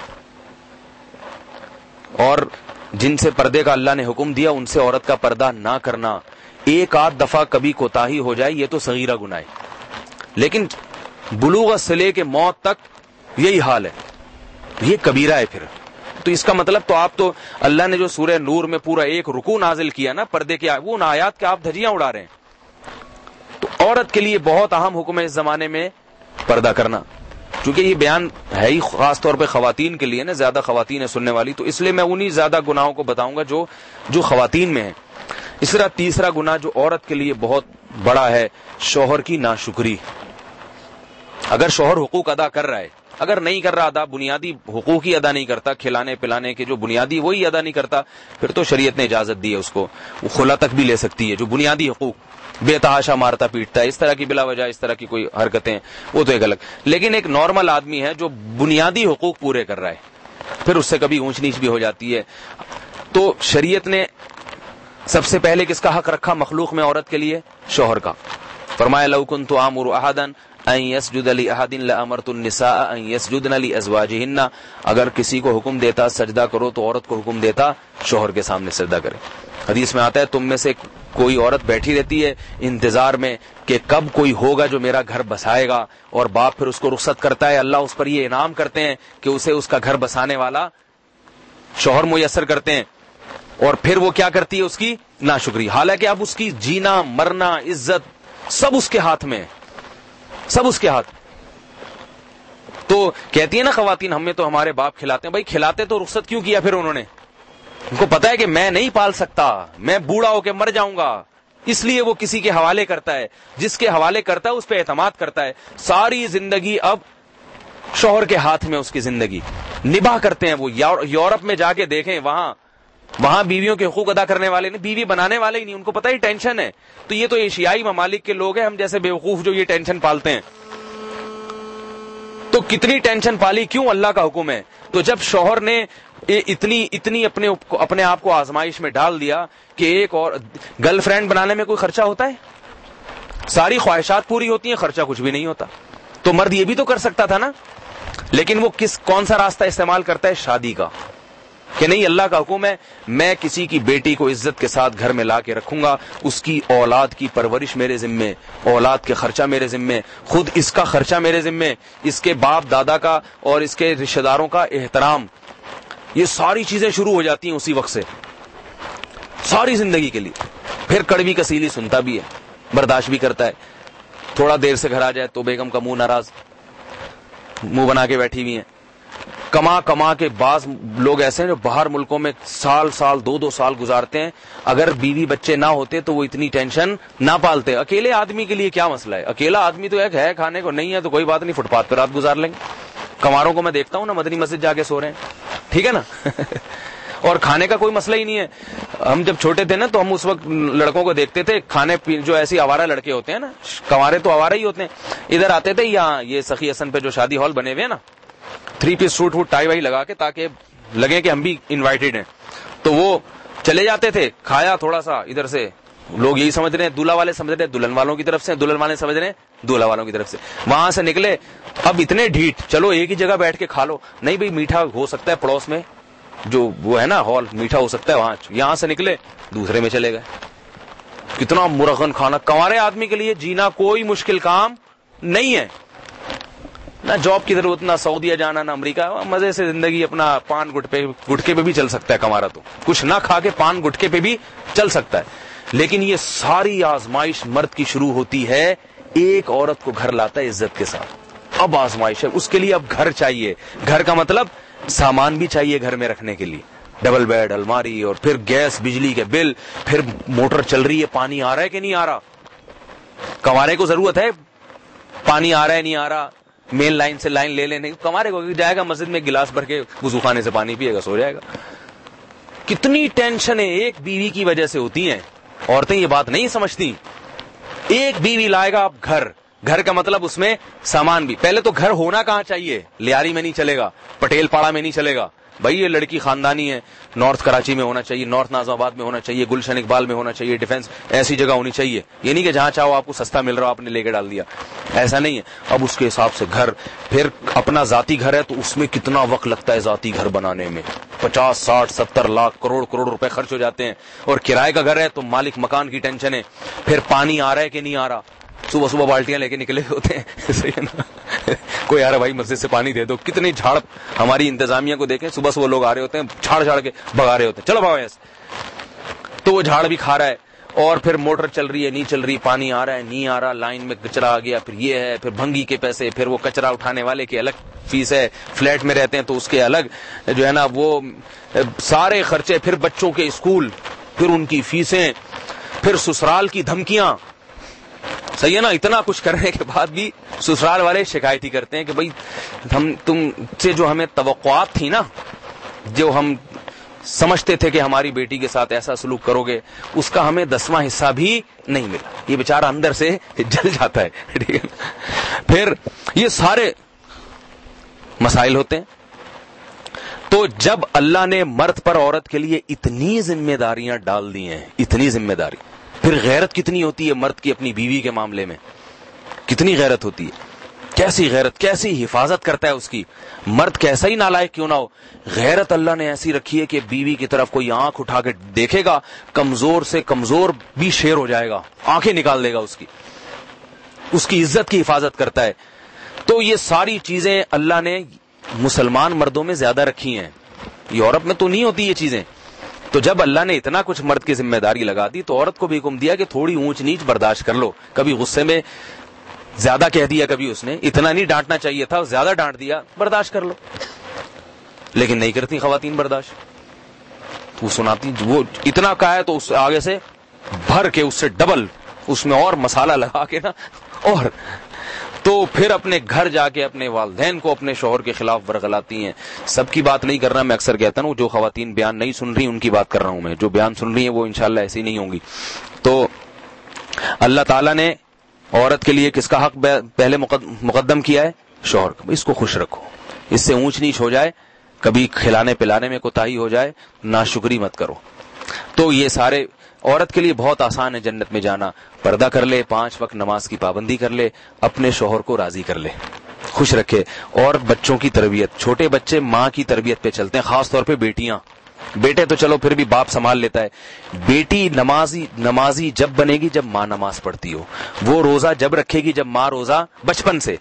A: اور جن سے پردے کا اللہ نے حکم دیا ان سے عورت کا پردہ نہ کرنا. ایک آدھ دفعہ کبھی کوتاہی ہو جائے یہ تو صغیرہ گناہ ہے، لیکن بلوغ سے لے کے موت تک یہی حال ہے، یہ کبیرہ ہے. پھر تو اس کا مطلب تو آپ تو اللہ نے جو سورہ نور میں پورا ایک رکوع نازل کیا نا پردے کے، وہ ان آیات کے آپ دھجیاں اڑا رہے ہیں. تو عورت کے لیے بہت اہم حکم ہے اس زمانے میں پردہ کرنا. چونکہ یہ بیان ہے ہی خاص طور پہ خواتین کے لیے نا، زیادہ خواتین ہیں سننے والی، تو اس لیے میں انہی زیادہ گناہوں کو بتاؤں گا جو جو خواتین میں ہیں. اس طرح تیسرا گناہ جو عورت کے لیے بہت بڑا ہے، شوہر کی ناشکری. اگر شوہر حقوق ادا کر رہا ہے، اگر نہیں کر رہا ادا، بنیادی حقوق ہی ادا نہیں کرتا، کھلانے پلانے کے جو بنیادی وہی ادا نہیں کرتا، پھر تو شریعت نے اجازت دی ہے اس کو، وہ خلا تک بھی لے سکتی ہے. جو بنیادی حقوق، بے تحاشا مارتا پیٹتا ہے، اس طرح کی بلا وجہ اس طرح کی کوئی حرکتیں، وہ تو ایک الگ. لیکن ایک نارمل آدمی ہے جو بنیادی حقوق پورے کر رہا ہے، پھر اس سے کبھی اونچ نیچ بھی ہو جاتی ہے. تو شریعت نے سب سے پہلے کس کا حق رکھا مخلوق میں عورت کے لیے؟ شوہر کا. فرمایا لو کنت آمر احدا ان يسجد لاحد لامرت النساء ان يسجدن لازواجهن. اگر کسی کو حکم دیتا سجدہ کرو تو عورت کو حکم دیتا شوہر کے سامنے سجدہ کرے. حدیث میں آتا ہے تم میں سے کوئی عورت بیٹھی رہتی ہے انتظار میں کہ کب کوئی ہوگا جو میرا گھر بسائے گا، اور باپ پھر اس کو رخصت کرتا ہے. اللہ اس پر یہ انعام کرتے ہیں کہ اسے اس کا گھر بسانے والا شوہر میسر کرتے ہیں. اور پھر وہ کیا کرتی ہے؟ اس کی ناشکری. حالانکہ اب اس کی جینا مرنا عزت سب اس کے ہاتھ میں، سب اس کے ہاتھ. تو کہتی ہے نا خواتین ہمیں تو ہمارے باپ کھلاتے ہیں. بھائی کھلاتے تو رخصت کیوں کیا پھر انہوں نے؟ ان کو پتا ہے کہ میں نہیں پال سکتا، میں بوڑھا ہو کے مر جاؤں گا، اس لیے وہ کسی کے حوالے کرتا ہے. جس کے حوالے کرتا ہے اس پہ اعتماد کرتا ہے. ساری زندگی اب شوہر کے ہاتھ میں اس کی زندگی نباہ کرتے ہیں. وہ یورپ میں جا کے دیکھیں، وہاں وہاں بیویوں کے حقوق ادا کرنے والے نہیں، بیوی بنانے والے ہی نہیں. ان کو پتہ ہی ٹینشن ہے. تو یہ تو ایشیائی ممالک کے لوگ ہیں، ہم جیسے بیوقوف جو یہ ٹینشن پالتے ہیں. تو کتنی ٹینشن پالی، کیوں؟ اللہ کا حکم ہے. تو جب شوہر نے اتنی اتنی اپنے اپنے آپ کو آزمائش میں ڈال دیا کہ ایک اور گرل فرینڈ بنانے میں کوئی خرچہ ہوتا ہے؟ ساری خواہشات پوری ہوتی ہیں، خرچہ کچھ بھی نہیں ہوتا. تو مرد یہ بھی تو کر سکتا تھا نا. لیکن وہ کس کون سا راستہ استعمال کرتا ہے؟ شادی کا. کہ نہیں، اللہ کا حکم ہے، میں کسی کی بیٹی کو عزت کے ساتھ گھر میں لا کے رکھوں گا، اس کی اولاد کی پرورش میرے ذمے، اولاد کے خرچہ میرے ذمے، خود اس کا خرچہ میرے ذمے، اس کے باپ دادا کا اور اس کے رشتہ داروں کا احترام. یہ ساری چیزیں شروع ہو جاتی ہیں اسی وقت سے، ساری زندگی کے لیے. پھر کڑوی کسیلی سنتا بھی ہے، برداشت بھی کرتا ہے. تھوڑا دیر سے گھر آ جائے تو بیگم کا منہ ناراض، منہ بنا کے بیٹھی ہوئی ہیں. کما کما کے بعض لوگ ایسے ہیں جو باہر ملکوں میں سال سال دو دو سال گزارتے ہیں. اگر بیوی بچے نہ ہوتے تو وہ اتنی ٹینشن نہ پالتے. اکیلے آدمی کے لیے کیا مسئلہ ہے؟ اکیلا آدمی تو ایک ہے، کھانے کو نہیں ہے تو کوئی بات نہیں، فٹ پاتھ پہ رات گزار لیں گے. کماروں کو میں دیکھتا ہوں نا، مدنی مسجد جا کے سو رہے ہیں، ٹھیک ہے نا. اور کھانے کا کوئی مسئلہ ہی نہیں ہے. ہم جب چھوٹے تھے نا تو ہم اس وقت لڑکوں کو دیکھتے تھے کھانے پینے، جو ایسی آوارہ لڑکے ہوتے ہیں نا، کنوارے تو آوارہ ہی ہوتے ہیں، ادھر آتے تھے. یہاں یہ سخی حسن پہ جو شادی ہال بنے ہوئے ہیں نا، تھری پیس سوٹ ووٹ ٹائی وائی لگا کے تاکہ لگے کہ ہم بھی انوائٹیڈ ہیں، تو وہ چلے جاتے تھے. کھایا تھوڑا سا ادھر سے، لوگ یہی سمجھ رہے ہیں دولہا والے سمجھ رہے ہیں دلہن والوں کی طرف سے، دلہن والے سمجھ رہے ہیں دولہا والوں کی طرف سے. وہاں سے نکلے اب اتنے ڈھیٹ، چلو ایک ہی جگہ بیٹھ کے کھا لو. نہیں بھائی، میٹھا ہو سکتا ہے پڑوس میں جو وہ ہے نا ہال، میٹھا ہو سکتا ہے وہاں. یہاں سے نکلے دوسرے میں چلے گئے. کتنا مرغن کھانا. کنوارے آدمی کے لیے جینا کوئی مشکل کام نہیں ہے، نہ جاب کی ضرورت، نہ سعودیہ جانا، نہ امریکہ. مزے سے زندگی اپنا پان گٹکے گٹکے پہ بھی چل سکتا ہے کنوارا، تو کچھ نہ کھا کے پان گٹکے پہ بھی چل سکتا ہے. لیکن یہ ساری آزمائش مرد کی شروع ہوتی ہے، ایک عورت کو گھر لاتا ہے عزت کے ساتھ. اب آزمائش ہے اس کے لیے. اب گھر چاہیے. گھر کا مطلب سامان بھی چاہیے گھر میں رکھنے کے لیے، ڈبل بیڈ، الماری، اور پھر گیس بجلی کے بل، پھر موٹر چل رہی ہے، پانی آ رہا ہے کہ نہیں آ رہا. کنوارے کو ضرورت ہے پانی آ رہا ہے نہیں آ رہا، مین لائن سے لائن لے لینے. کنوارے کو جائے گا مسجد میں گلاس بھر کے وضو خانے سے پانی پیے گا، سو جائے گا. کتنی ٹینشنیں ایک بیوی کی وجہ سے ہوتی ہیں. عورتیں یہ بات نہیں سمجھتی. ایک بیوی لائے گا اب گھر، گھر کا مطلب اس میں سامان بھی. پہلے تو گھر ہونا کہاں چاہیے؟ لیاری میں نہیں چلے گا، پٹیل پاڑا میں نہیں چلے گا. بھائی یہ لڑکی خاندانی ہے، نارتھ کراچی میں ہونا چاہیے، نارتھ نازم آباد میں ہونا چاہیے، گلشن اقبال میں ہونا چاہیے، ڈیفینس ایسی جگہ ہونی چاہیے. یہ نہیں کہ جہاں چاہو آپ کو سستا مل رہا آپ نے لے کے ڈال دیا، ایسا نہیں ہے. اب اس کے حساب سے گھر. پھر اپنا ذاتی گھر ہے تو اس میں کتنا وقت لگتا ہے ذاتی گھر بنانے میں، پچاس ساٹھ ستر لاکھ کروڑ کروڑ روپے خرچ ہو جاتے ہیں. اور کرائے کا گھر ہے تو مالک مکان کی ٹینشن ہے. پھر پانی آ رہا ہے کہ نہیں آ رہا، صبح صبح بالٹیاں لے کے نکلے ہوتے ہیں. صحیح ہے نا؟ کوئی آ رہا بھائی مسجد سے پانی دے دو. کتنے جھاڑ ہماری انتظامیہ کو دیکھیں، صبح صبح لوگ آ رہے ہوتے ہیں، جھاڑ جھاڑ کے بھگا رہے ہوتے ہیں، چلو بھاؤ ایسے. تو وہ جھاڑ بھی کھا رہا ہے. اور پھر موٹر چل رہی ہے نہیں چل رہی، پانی آ رہا ہے نہیں آ رہا، لائن میں کچرا آ گیا، پھر یہ ہے، پھر بھنگی کے پیسے، پھر وہ کچرا اٹھانے والے کی الگ فیس ہے، فلیٹ میں رہتے ہیں تو اس کے الگ جو ہے نا وہ سارے خرچے، پھر بچوں کے اسکول، پھر ان کی فیسیں، پھر سسرال کی دھمکیاں. صحیح ہے نا؟ اتنا کچھ کرنے کے بعد بھی سسرال والے شکایت ہی کرتے ہیں کہ بھائی ہم تم سے جو ہمیں توقعات تھی نا، جو ہم سمجھتے تھے کہ ہماری بیٹی کے ساتھ ایسا سلوک کرو گے، اس کا ہمیں دسواں حصہ بھی نہیں ملا. یہ بیچارہ اندر سے جل جاتا ہے. ٹھیک ہے. پھر یہ سارے مسائل ہوتے ہیں. تو جب اللہ نے مرد پر عورت کے لیے اتنی ذمہ داریاں ڈال دی ہیں، اتنی ذمہ داری، پھر غیرت کتنی ہوتی ہے مرد کی اپنی بیوی کے معاملے میں. کتنی غیرت ہوتی ہے، کیسی غیرت، کیسی حفاظت کرتا ہے اس کی. مرد کیسا ہی نالائق کیوں نہ ہو، غیرت اللہ نے ایسی رکھی ہے کہ بیوی کی طرف کوئی آنکھ اٹھا کے دیکھے گا، کمزور سے کمزور بھی شیر ہو جائے گا، آنکھیں نکال دے گا اس کی. اس کی عزت کی حفاظت کرتا ہے. تو یہ ساری چیزیں اللہ نے مسلمان مردوں میں زیادہ رکھی ہیں. یورپ میں تو نہیں ہوتی یہ چیزیں. تو جب اللہ نے اتنا کچھ مرد کی ذمہ داری لگا دی تو عورت کو بھی حکم دیا کہ تھوڑی اونچ نیچ برداشت کر لو. کبھی غصے میں زیادہ کہہ دیا, کبھی اس نے اتنا نہیں ڈانٹنا چاہیے تھا, زیادہ ڈانٹ دیا, برداشت کر لو. لیکن نہیں کرتی خواتین برداشت. وہ سناتی, وہ اتنا کہا ہے تو اس آگے سے بھر کے اس سے ڈبل اس میں اور مسالہ لگا کے نا, اور تو پھر اپنے گھر جا کے اپنے والدین کو اپنے شوہر کے خلاف ورغلاتی ہیں. سب کی بات نہیں کر رہا, میں اکثر کہتا ہوں جو خواتین بیان نہیں سن رہی ان کی بات کر رہا ہوں میں, جو بیان سن رہی ہیں وہ انشاءاللہ ایسی نہیں ہوں گی. تو اللہ تعالیٰ نے عورت کے لیے کس کا حق پہلے مقدم کیا ہے؟ شوہر کا. اس کو خوش رکھو, اس سے اونچ نیچ ہو جائے, کبھی کھلانے پلانے میں کوتاہی ہو جائے, ناشکری مت کرو. تو یہ سارے عورت کے لیے بہت آسان ہے جنت میں جانا. پردہ کر لے, پانچ وقت نماز کی پابندی کر لے, اپنے شوہر کو راضی کر لے, خوش رکھے. اور بچوں کی تربیت, چھوٹے بچے ماں کی تربیت پہ چلتے ہیں, خاص طور پہ بیٹیاں. بیٹے تو چلو پھر بھی باپ سنبھال لیتا ہے, بیٹی نمازی نمازی جب بنے گی جب ماں نماز پڑھتی ہو, وہ روزہ جب رکھے گی جب ماں روزہ بچپن سے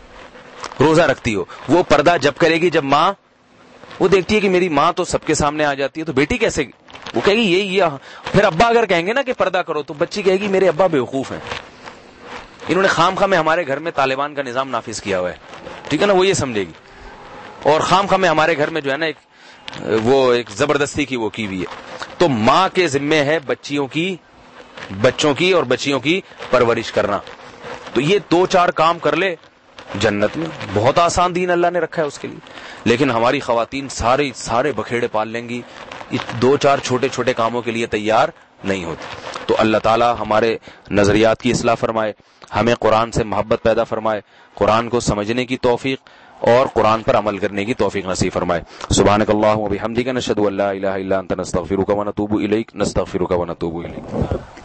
A: روزہ رکھتی ہو, وہ پردہ جب کرے گی جب ماں, وہ دیکھتی ہے کہ میری ماں تو سب کے سامنے آ جاتی ہے, تو بیٹی کیسے, وہ کہے گی یہی یہ. پھر ابا اگر کہیں گے نا کہ پردہ کرو تو بچی کہے گی میرے ابا بیوقوف ہیں, انہوں نے خام خواہ میں ہمارے گھر میں طالبان کا نظام نافذ کیا ہوا ہے, ٹھیک ہے نا, وہ یہ سمجھے گی. اور خام خواہ میں ہمارے گھر میں جو ہے نا ایک وہ ایک زبردستی کی وہ کی ہوئی ہے. تو ماں کے ذمے ہے بچیوں کی بچوں کی اور بچیوں کی پرورش کرنا. تو یہ دو چار کام کر لے جنت میں, بہت آسان دین اللہ نے رکھا ہے اس کے لیے. لیکن ہماری خواتین سارے سارے بکھیڑے پال لیں گی, دو چار چھوٹے چھوٹے کاموں کے لیے تیار نہیں ہوتی. تو اللہ تعالی ہمارے نظریات کی اصلاح فرمائے, ہمیں قرآن سے محبت پیدا فرمائے, قرآن کو سمجھنے کی توفیق اور قرآن پر عمل کرنے کی توفیق نصیب فرمائے. سبحانک اللہم و بحمدک نشہد ان لا الہ الا انت نستغفرک و نتوب الیک نستغفرک و نتوب الیک.